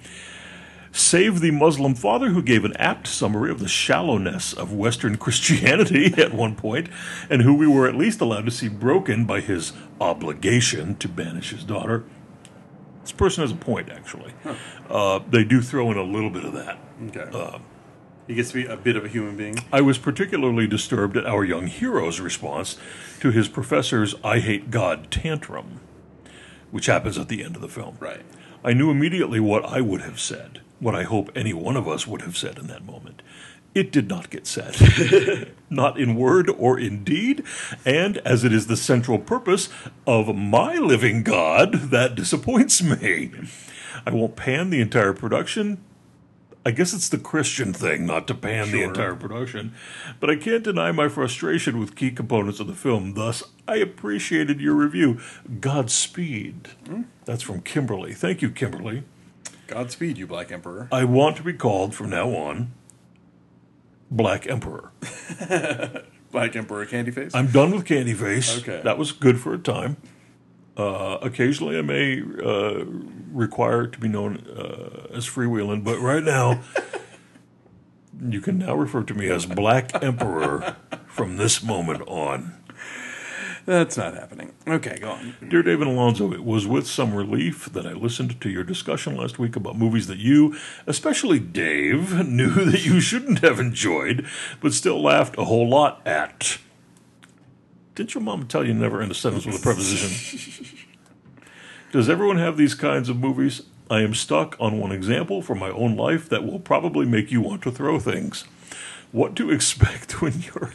save the Muslim father who gave an apt summary of the shallowness of Western Christianity at one point, and who we were at least allowed to see broken by his obligation to banish his daughter. This person has a point, actually. They do throw in a little bit of that. Okay. He gets to be a bit of a human being. I was particularly disturbed at our young hero's response to his professor's I hate God tantrum, which happens at the end of the film. Right. I knew immediately what I would have said, what I hope any one of us would have said in that moment. It did not get said, not in word or in deed, and as it is the central purpose of my living God, that disappoints me. I won't pan the entire production. I guess it's the Christian thing not to pan the Sure. entire production, but I can't deny my frustration with key components of the film. Thus, I appreciated your review. Godspeed. That's from Kimberly. Thank you, Kimberly. Godspeed, you Black Emperor. I want to be called from now on Black Emperor. Black Emperor Candy Face? I'm done with Candy Face. Okay. That was good for a time. Occasionally I may require to be known as freewheeling, but right now you can now refer to me as Black Emperor from this moment on. That's not happening. Okay, go on. Dear David Alonso, it was with some relief that I listened to your discussion last week about movies that you, especially Dave, knew that you shouldn't have enjoyed, but still laughed a whole lot at. Didn't your mom tell you never end a sentence with a preposition? Does everyone have these kinds of movies? I am stuck on one example from my own life that will probably make you want to throw things. What to expect when you're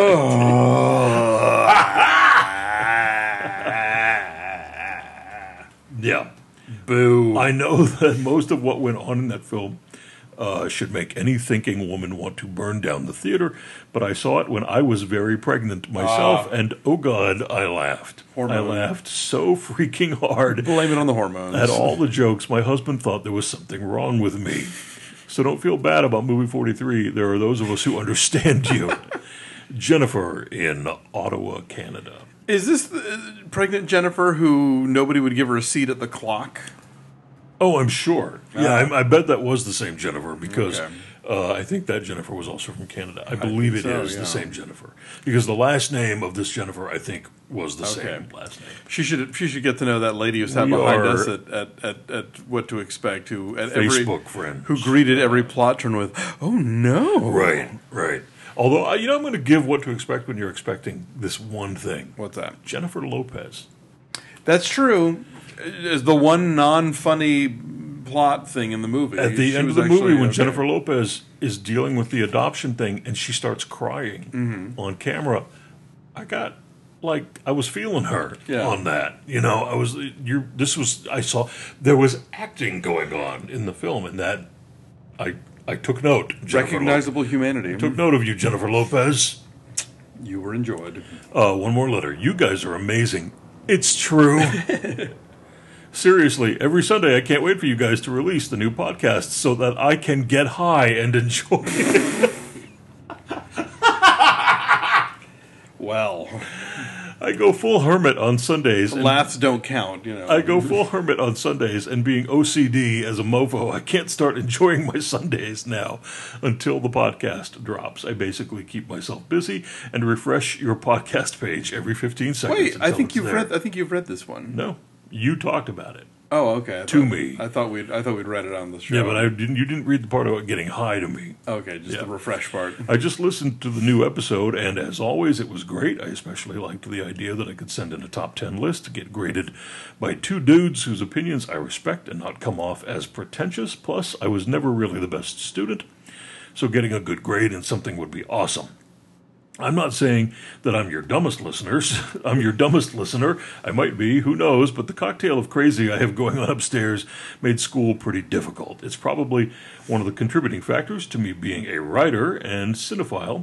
Yeah. Boo. I know that most of what went on in that film should make any thinking woman want to burn down the theater, but I saw it when I was very pregnant myself, and oh God, I laughed. Hormones. I laughed so freaking hard Blame it on the hormones. at all the jokes. My husband thought there was something wrong with me. So don't feel bad about movie 43. There are those of us who understand you. Jennifer in Ottawa, Canada. Is this the pregnant Jennifer who nobody would give her a seat at the clock? Oh, I'm sure. Yeah, I bet that was the same Jennifer because Okay. I think that Jennifer was also from Canada. I believe it so, is yeah. the same Jennifer because the last name of this Jennifer, I think, was the same last name. She should get to know that lady who sat We behind are us at What to Expect, who at Facebook friend. who greeted every plot turn with, "Oh no!" Right, right. Although, I'm going to give What to Expect when you're expecting this one thing. What's that? Jennifer Lopez. That's true. Is the one non-funny plot thing in the movie. At the She end of was the movie, actually when okay. Jennifer Lopez is dealing with the adoption thing and she starts crying on camera, I was feeling her Yeah. on that. You know, I saw there was acting going on in the film, and that I took note. Jennifer recognizable humanity. Took note of you, Jennifer Lopez. You were enjoyed. One more letter. You guys are amazing. It's true. Seriously, every Sunday I can't wait for you guys to release the new podcast so that I can get high and enjoy it. Well, I go full hermit on Sundays. and- laughs don't count. You know. I go full hermit on Sundays, and being OCD as a mofo, I can't start enjoying my Sundays now until the podcast drops. I basically keep myself busy and refresh your podcast page every 15 seconds. Wait, I until think it's you've there. read. I think you've read this one. No, you talked about it. Oh, okay. To me. I thought we'd read it on the show. Yeah, but you didn't read the part about getting high to me. Okay, just Yeah. the refresh part. I just listened to the new episode, and as always, it was great. I especially liked the idea that I could send in a top 10 list to get graded by two dudes whose opinions I respect and not come off as pretentious. Plus, I was never really the best student, so getting a good grade in something would be awesome. I'm not saying that I'm your dumbest listeners. I'm your dumbest listener. I might be, who knows, but the cocktail of crazy I have going on upstairs made school pretty difficult. It's probably one of the contributing factors to me being a writer and cinephile.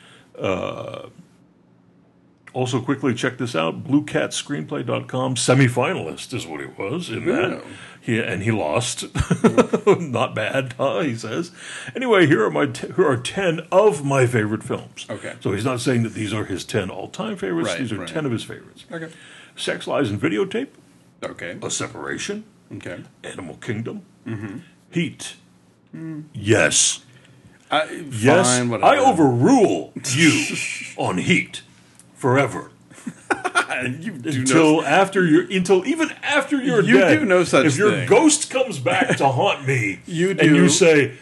Also, quickly check this out. BlueCatScreenplay.com semifinalist is what he was in that. He lost. Not bad, huh, he says. Anyway, here are 10 of my favorite films. Okay. So he's not saying that these are his 10 all-time favorites. Right, These are right. 10 of his favorites. Okay. Sex, Lies, and Videotape. Okay. A Separation. Okay. Animal Kingdom. Heat. Yes. Yes. Fine, whatever. I overrule you on Heat forever. You do Until even after you're You dead. do no such If your thing. ghost comes back to haunt me, You and do. you say,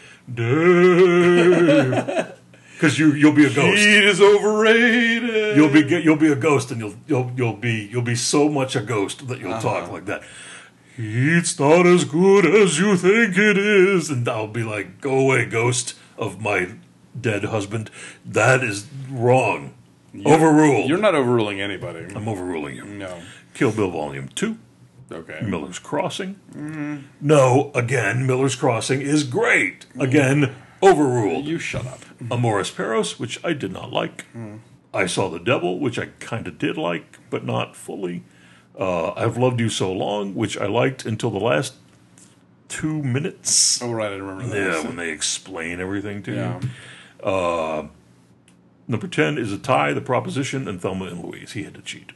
Dave, because you'll be a ghost. Heat is overrated. You'll be a ghost, and you'll be so much a ghost that you'll talk like that. It's not as good as you think it is, and I'll be like, go away, ghost of my dead husband. That is wrong. Overruled. You're not overruling anybody. I'm overruling you. No. Kill Bill Volume 2. Okay. Miller's Crossing. No, again, Miller's Crossing is great. Again, overruled. You shut up. Amoris Perros, which I did not like. I Saw the Devil, which I kind of did like, but not fully. I've Loved You So Long, which I liked until the last 2 minutes. Oh, right, I remember that. Yeah, when they explain everything to Yeah. you. Number 10 is A Tie, The Proposition, and Thelma and Louise. He had to cheat.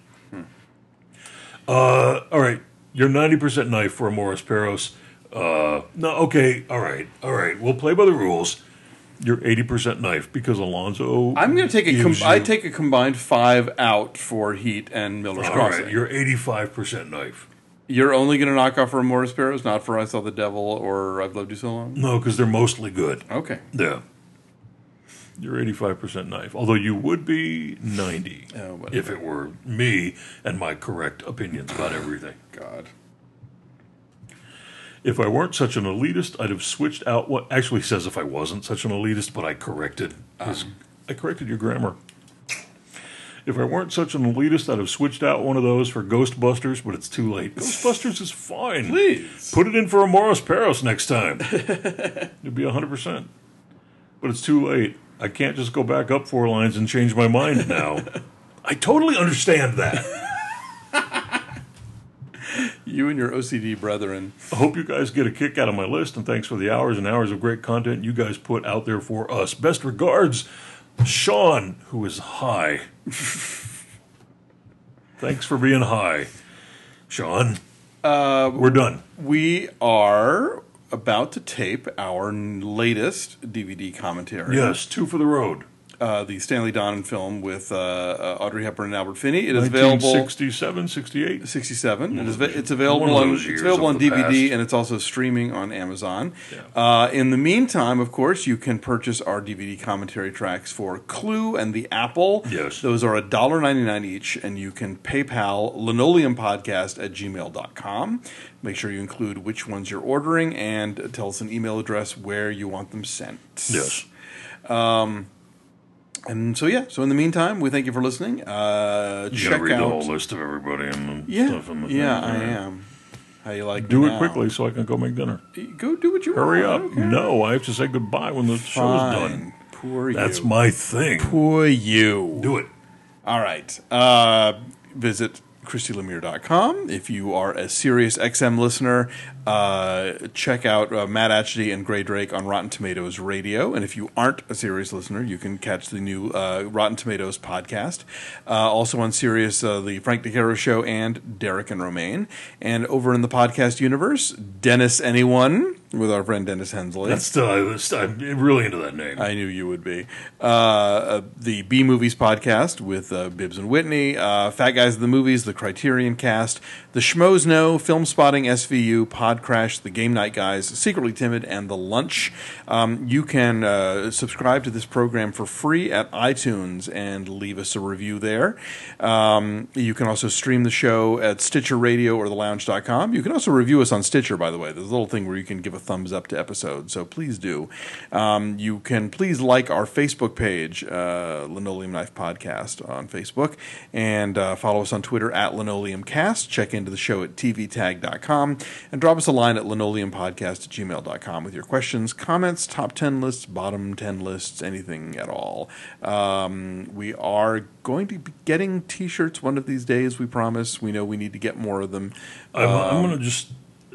All right, you're 90% knife for Amoris Perros. No, okay, all right. We'll play by the rules. You're 80% knife because Alonzo. I'm going to take gives I you- take a combined 5 out for Heat and Miller's All Crossing. right, you're 85% knife. You're only going to knock off for Amoris Perros, not for I Saw the Devil or I've Loved You So Long? No, because they're mostly good. Okay. Yeah. You're 85% knife. Although you would be 90 Oh, whatever. if it were me and my correct opinions about everything. God. If I weren't such an elitist, I'd have switched out what actually says if I wasn't such an elitist, but I corrected I corrected your grammar. If I weren't such an elitist, I'd have switched out one of those for Ghostbusters, but it's too late. Ghostbusters is fine. Please. Put it in for Amoris Perros next time. It'd be 100%. But it's too late. I can't just go back up 4 lines and change my mind now. I totally understand that. You and your OCD brethren. I hope you guys get a kick out of my list, and thanks for the hours and hours of great content you guys put out there for us. Best regards, Sean, who is high. Thanks for being high, Sean. We're done. We are about to tape our latest DVD commentary. Yes, 2 for the road. The Stanley Donen film with Audrey Hepburn and Albert Finney. It is available 1967, 68. 67. It's one available of on those years on of the DVD past. and it's also streaming on Amazon. Yeah. In the meantime, of course, you can purchase our DVD commentary tracks for Clue and The Apple. Yes. Those are $1.99 each, and you can PayPal linoleumpodcast@gmail.com. Make sure you include which ones you're ordering and tell us an email address where you want them sent. Yes. And so, yeah. So in the meantime, we thank you for listening. You Check gotta read the out. whole list of everybody and Yeah, stuff in the yeah, thing. I All right. am. How you like Do me it now? quickly so I can go make dinner. Go do what you Hurry want. up. Okay. No, I have to say goodbye when the show's Fine. done. Poor you. That's my thing. Poor you. Do it. All right. Visit ChristyLemire.com. If you are a Sirius XM listener, check out Matt Atchity and Gray Drake on Rotten Tomatoes Radio. And if you aren't a Sirius listener, you can catch the new Rotten Tomatoes podcast. Also on Sirius, the Frank DeCaro Show and Derek and Romaine. And over in the podcast universe, Dennis Anyone with our friend Dennis Hensley. That's still, I'm really into that name. I knew you would be. The B Movies podcast with Bibbs and Whitney, Fat Guys of the Movies, the Criterion Cast, the Schmoes Know, Film Spotting SVU, Pod Crash, the Game Night Guys, Secretly Timid, and The Lunch. You can subscribe to this program for free at iTunes and leave us a review there. You can also stream the show at Stitcher Radio or thelounge.com. You can also review us on Stitcher, by the way. There's a little thing where you can give a thumbs up to episodes, so please do. You can please like our Facebook page, Linoleum Knife Podcast on Facebook, and follow us on Twitter at LinoleumCast. Check into the show at tvtag.com, and drop us a line at linoleumpodcast@gmail.com with your questions, comments, top 10 lists, bottom 10 lists, anything at all. We are going to be getting T-shirts one of these days, we promise. We know we need to get more of them. I'm going to just,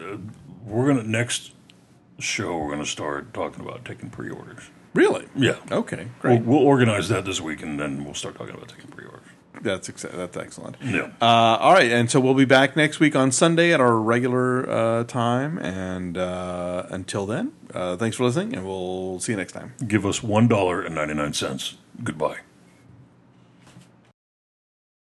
next show, we're going to start talking about taking pre-orders. Really? Yeah. Okay, great. We'll organize that this week, and then we'll start talking about taking pre-orders. That's excellent. Yeah. All right, and so we'll be back next week on Sunday at our regular time. And until then, thanks for listening, and we'll see you next time. Give us $1.99. Goodbye.